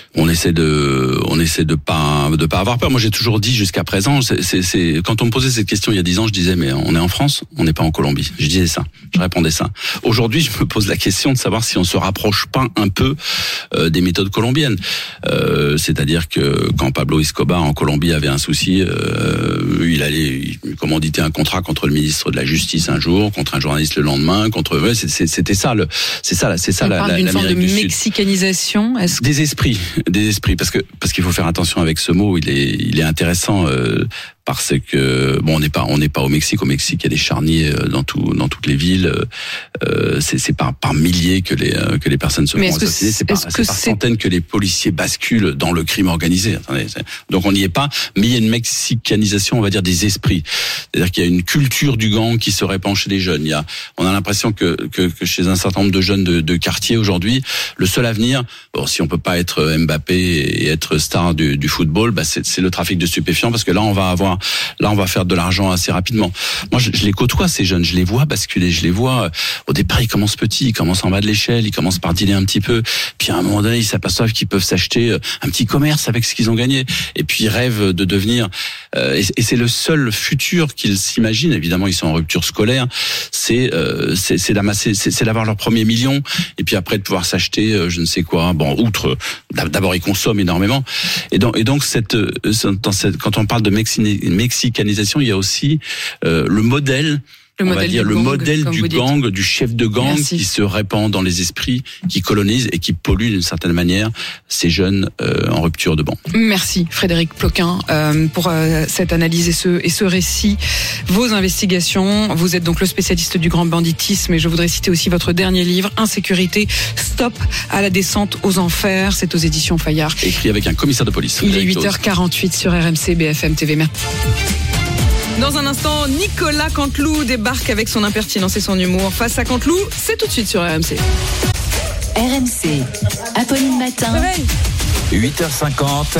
on essaie de, on essaie de pas, de pas avoir peur. Moi, j'ai toujours dit jusqu'à présent, c'est, c'est, c'est, quand on me posait cette question il y a dix ans, je disais, mais on est en France, on n'est pas en Colombie. Je disais ça, je répondais ça. Aujourd'hui, je me pose la question de savoir si on se rapproche pas un peu euh, des méthodes colombiennes. Euh, c'est-à-dire que quand Pablo Escobar en Colombie avait un souci, euh, il allait il commanditer un contrat contre le ministre de la Justice un jour, contre un journaliste le lendemain, contre, ouais, c'était ça le, c'est ça, c'est ça on la, parle la, d'une l'Amérique forme de du Sud. mexicanisation. Est-ce que... Des esprits, des esprits, parce que parce qu'il faut faire attention avec ce mot. Il est il est intéressant euh, parce que bon, on n'est pas on n'est pas au Mexique. Au Mexique, il y a des charniers dans tout dans toutes les villes. Euh, c'est c'est par par milliers que les que les personnes se Mais font assassiner. C'est par, c'est par c'est... centaines que les policiers basculent dans le crime organisé. Attendez, donc on n'y est pas. Mais il y a une mexicanisation, on va dire, des esprits. C'est-à-dire qu'il y a une culture du gang qui se répand chez les jeunes. Il y a, on a l'impression que que, que chez un certain nombre de jeunes de, de quartier aujourd'hui, le seul avenir, bon, si on peut pas être Mbappé et être star du, du football, bah c'est, c'est le trafic de stupéfiants, parce que là on va avoir, là on va faire de l'argent assez rapidement. Moi je, je les côtoie ces jeunes, je les vois basculer, je les vois. Au départ ils commencent petits, ils commencent en bas de l'échelle, ils commencent par dealer un petit peu, puis à un moment donné ils s'aperçoivent qu'ils peuvent s'acheter un petit commerce avec ce qu'ils ont gagné, et puis ils rêvent de devenir. Euh, et, et c'est le seul futur qu'ils s'imaginent. Évidemment ils sont en rupture scolaire, c'est euh, c'est, c'est d'amasser, c'est, c'est d'avoir leur premier million, et puis après de pouvoir s'acheter euh, je ne sais quoi. Bon, outre d'abord ils consomment énormément, et donc et donc cette, dans cette quand on parle de mexicanisation, il y a aussi euh, le modèle. Le on va dire le gang, modèle du gang, du chef de gang. Merci. Qui se répand dans les esprits, qui colonise et qui pollue d'une certaine manière ces jeunes euh, en rupture de banc. Merci Frédéric Ploquin euh, pour euh, cette analyse et ce, et ce récit. Vos investigations, vous êtes donc le spécialiste du grand banditisme, et je voudrais citer aussi votre dernier livre, Insécurité, stop à la descente aux enfers. C'est aux éditions Fayard. Écrit avec un commissaire de police. Il est huit heures quarante-huit sur R M C B F M T V. Merci. Dans un instant, Nicolas Canteloup débarque avec son impertinence et son humour. Face à Canteloup, c'est tout de suite sur R M C. R M C, Apolline Matin. Réveil. huit heures cinquante,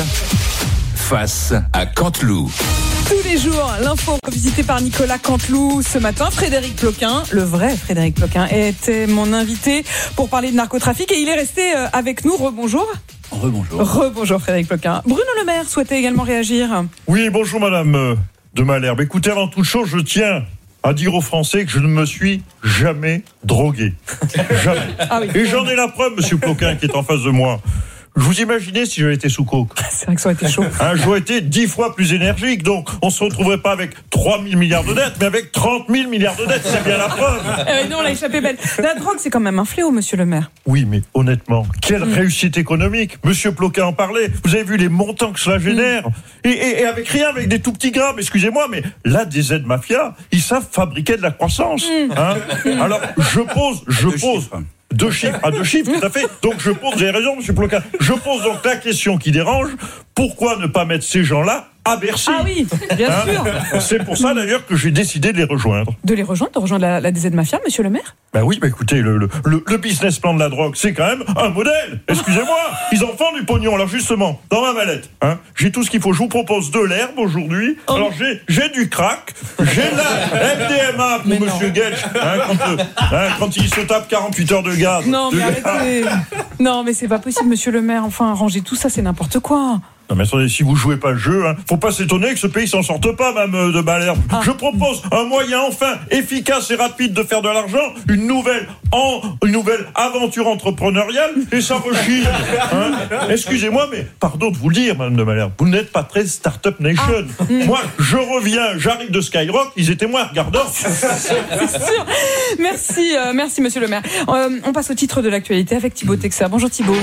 face à Canteloup. Tous les jours, l'info visitée par Nicolas Canteloup. Ce matin, Frédéric Ploquin, le vrai Frédéric Ploquin, était mon invité pour parler de narcotrafic, et il est resté avec nous. Rebonjour. Rebonjour. Rebonjour Frédéric Ploquin. Bruno Le Maire souhaitait également réagir. Oui, bonjour madame de Malherbe. Écoutez, avant toute chose, je tiens à dire aux Français que je ne me suis jamais drogué. Jamais. Ah oui. Et j'en ai la preuve, monsieur Ploquin, qui est en face de moi. Je vous imaginez si j'avais été sous coke. C'est vrai que ça aurait été chaud. Hein, j'aurais été dix fois plus énergique, donc on se retrouverait pas avec trois mille milliards de dettes, mais avec trente mille milliards de dettes, c'est bien la preuve. Euh, non, on l'a échappé belle. La drogue, c'est quand même un fléau, monsieur le maire. Oui, mais honnêtement, quelle mmh. réussite économique. Monsieur Ploquin en parlait. Vous avez vu les montants que cela génère. Mmh. Et, et, et avec rien, avec des tout petits grammes, excusez-moi, mais là, des aides mafias, ils savent fabriquer de la croissance. Mmh. Hein mmh. Alors, je pose, je deux pose... Chiffres. Deux chiffres, à deux chiffres, tout à fait. Donc je pose, vous avez raison, monsieur Ploquin, je pose donc la question qui dérange, pourquoi ne pas mettre ces gens-là à Bercy? Ah oui, bien hein sûr. C'est pour ça d'ailleurs que j'ai décidé de les rejoindre. De les rejoindre, de rejoindre la, la D Z Mafia, monsieur le maire? Ben oui, ben écoutez, le, le, le, le business plan de la drogue, c'est quand même un modèle. Excusez-moi, ils en font du pognon. Alors justement, dans ma mallette, hein, j'ai tout ce qu'il faut. Je vous propose de l'herbe aujourd'hui. Oh. Alors j'ai, j'ai du crack, j'ai la M D M A pour mais monsieur Gage, hein, quand, euh, hein, quand il se tape quarante-huit heures de gaz. Non, de mais arrêtez. Non, mais c'est pas possible, monsieur le maire. Enfin, ranger tout ça, c'est n'importe quoi. Non mais attendez, si vous jouez pas le jeu, hein, faut pas s'étonner que ce pays s'en sorte pas, même de Malherbe. Ah. Je propose un moyen enfin efficace et rapide de faire de l'argent, une nouvelle en, une nouvelle aventure entrepreneuriale, et ça rechine. Hein. Excusez-moi, mais pardon de vous le dire, madame de Malherbe, vous n'êtes pas très Startup Nation. Ah. Moi, je reviens, j'arrive de Skyrock, ils étaient moins regardants. C'est sûr. Merci, euh, merci monsieur le maire. Euh, on passe au titre de l'actualité avec Thibaut Texer. Bonjour Thibaut.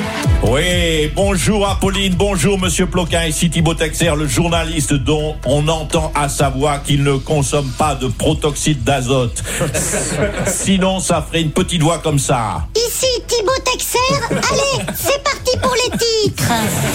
Oui, bonjour Apolline, bonjour monsieur Ploquin, ici Thibaut Texer, le journaliste dont on entend à sa voix qu'il ne consomme pas de protoxyde d'azote. Sinon, ça ferait une petite voix comme ça. Ici Thibaut Texer, allez, c'est parti pour les titres.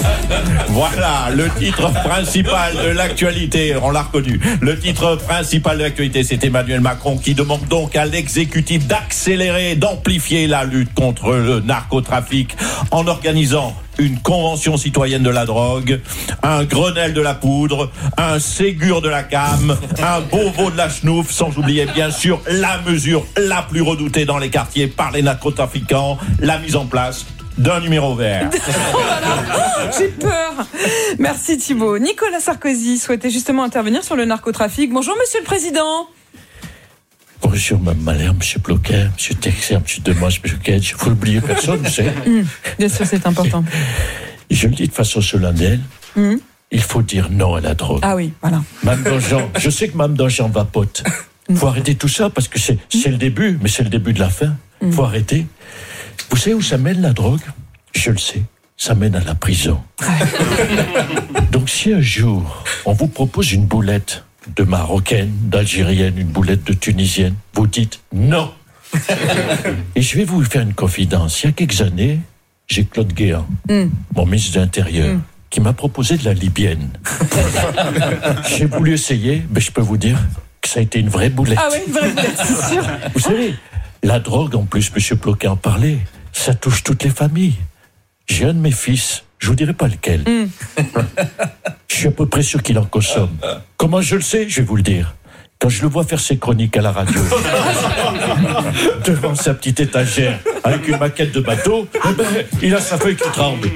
Voilà, le titre principal de l'actualité, on l'a reconnu. Le titre principal de l'actualité, c'est Emmanuel Macron qui demande donc à l'exécutif d'accélérer, d'amplifier la lutte contre le narcotrafic en organisant une convention citoyenne de la drogue, un Grenelle de la poudre, un Ségur de la cam, un Beauvau de la chenouf, sans oublier bien sûr la mesure la plus redoutée dans les quartiers par les narcotrafiquants, la mise en place d'un numéro vert. Oh là là, j'ai peur. Merci Thibault. Nicolas Sarkozy souhaitait justement intervenir sur le narcotrafic. Bonjour Monsieur le Président. Bonjour Mme Malherbe, M. Bloquet, M. Texer, M. Demois, M. Kedge. Il faut oublier personne, vous savez. Mmh, bien sûr, c'est important. Je le dis de façon solennelle. Mmh. Il faut dire non à la drogue. Ah oui, voilà. Mme Danjean, je sais que Mme Danjean vapote. Il faut arrêter tout ça parce que c'est, c'est le début, mais c'est le début de la fin. Il faut arrêter. Vous savez où ça mène la drogue ? Je le sais. Ça mène à la prison. Donc si un jour, on vous propose une boulette de Marocaine, d'Algérienne, une boulette de Tunisienne, vous dites non. Et je vais vous faire une confidence. Il y a quelques années, j'ai Claude Guéant, mm. mon ministre de l'Intérieur, mm. qui m'a proposé de la libyenne. J'ai voulu essayer, mais je peux vous dire que ça a été une vraie boulette. Ah oui, une vraie boulette, c'est sûr. Vous savez, la drogue, en plus, M. Ploquet en parlait, ça touche toutes les familles. J'ai un de mes fils, je vous dirai pas lequel. Mm. Je suis à peu près sûr qu'il en consomme. Comment je le sais ? Je vais vous le dire. Quand je le vois faire ses chroniques à la radio, devant sa petite étagère, avec une maquette de bateau, eh ben, il a sa feuille qui tremble.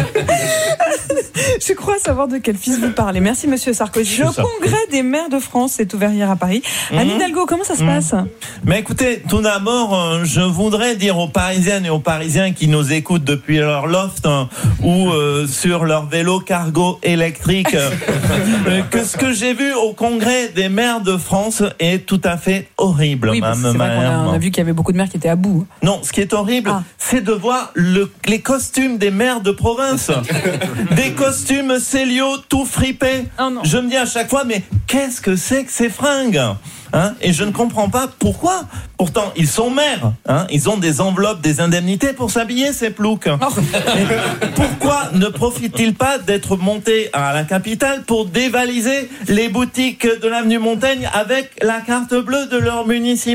Je crois savoir de quel fils vous parlez. Merci Monsieur Sarkozy. Le congrès des maires de France est ouvert hier à Paris. Mmh. Anne Hidalgo, comment ça se mmh. passe ? Mais écoutez, tout d'abord, je voudrais dire aux Parisiennes et aux Parisiens qui nous écoutent depuis leur loft hein, ou euh, sur leur vélo cargo électrique euh, que ce que j'ai vu au congrès des maires de France est tout à fait horrible. Oui, c'est vrai qu'on a, on a vu qu'il y avait beaucoup de maires qui étaient à bout. Non, ce qui est horrible, ah. c'est de voir le, les costumes des maires de province. Des costumes Célio tout fripés. Oh je me dis à chaque fois, mais qu'est-ce que c'est que ces fringues ? Hein, et je ne comprends pas pourquoi. Pourtant, ils sont maires. Hein, ils ont des enveloppes, des indemnités pour s'habiller, ces ploucs. Oh. Pourquoi ne profitent-ils pas d'être montés à la capitale pour dévaliser les boutiques de l'avenue Montaigne avec la carte bleue de leur municipalité ?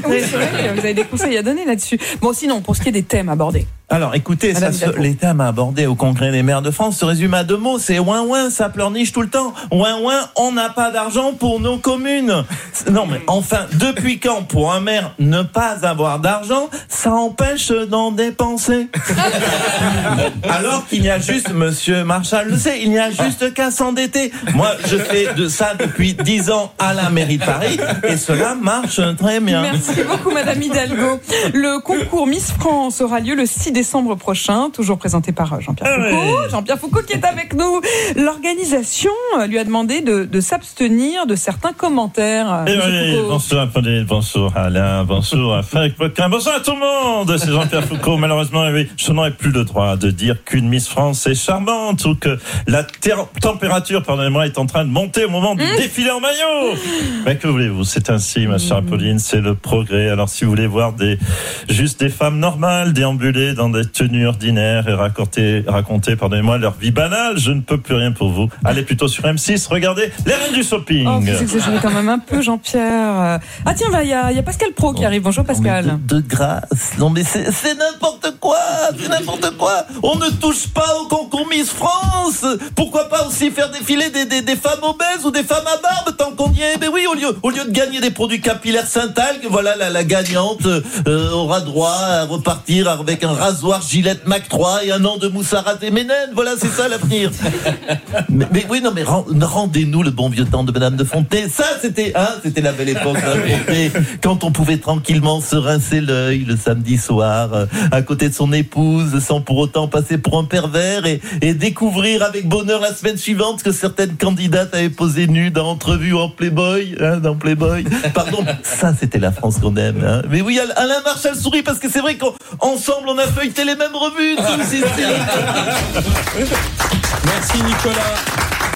Oui, c'est vrai, vous avez des conseils à donner là-dessus. Bon, sinon, pour ce qui est des thèmes abordés. Alors, écoutez, ça se, les thèmes abordés au Congrès des maires de France se résument à deux mots. C'est ouin ouin, ça pleurniche tout le temps. Ouin ouin, on n'a pas d'argent pour nos communes. Non, mais enfin, depuis quand, pour un maire, ne pas avoir d'argent, ça empêche d'en dépenser. Alors qu'il y a juste, Monsieur Marchal le sait, il n'y a juste qu'à s'endetter. Moi, je fais de ça depuis dix ans à la mairie de Paris et cela marche très bien. Merci beaucoup, Madame Hidalgo. Le concours Miss France aura lieu le six décembre prochain, toujours présenté par Jean-Pierre Foucault. Oui. Jean-Pierre Foucault qui est avec nous. L'organisation lui a demandé de, de s'abstenir de certains commentaires. Eh oui, bonsoir Pauline, bonsour Alain, bonsour Frédéric Ploquin, bonsoir à tout le monde. C'est Jean-Pierre Foucault. Malheureusement, oui, je n'aurai plus le droit de dire qu'une Miss France est charmante ou que la ter- température, pardonnez-moi, est en train de monter au moment du mmh. défilé en maillot. Mais que voulez-vous, c'est ainsi, ma chère Pauline, c'est le progrès. Alors si vous voulez voir des juste des femmes normales déambuler dans des tenues ordinaires et raconter, raconter pardonnez-moi, leur vie banale, je ne peux plus rien pour vous. Allez plutôt sur M six, regardez les reines du shopping. Oh, vous exagérez quand même un peu, Jean-Pierre. Ah tiens, il y, y a Pascal Pro qui arrive. Bonjour Pascal. De, de grâce. Non mais c'est, c'est n'importe quoi. C'est n'importe quoi. On ne touche pas au concours Miss France. Pourquoi pas aussi faire défiler des, des, des femmes obèses ou des femmes à barbe tant qu'on y est. Mais oui, au lieu, au lieu de gagner des produits capillaires Saint-Algue, voilà la, la gagnante euh, aura droit à repartir avec un rasoir Gillette Mac trois et un an de mousse à raser Ménène. Voilà, c'est ça l'avenir. mais, mais oui, non, mais rendez-nous le bon vieux temps de Madame de Fontenay. Ça, c'était, hein, c'était la belle époque, hein, quand on pouvait tranquillement se rincer l'œil le samedi soir euh, à côté de son épouse, sans pour autant passer pour un pervers et, et découvrir avec bonheur la semaine suivante que certaines candidates avaient posé nues dans Entrevue en Playboy, hein, dans Playboy. Pardon, ça, c'était la France qu'on aime. Hein. Mais oui, Alain Marchal sourit parce que c'est vrai qu'ensemble, on a feuilleté les mêmes revues. Merci Nicolas.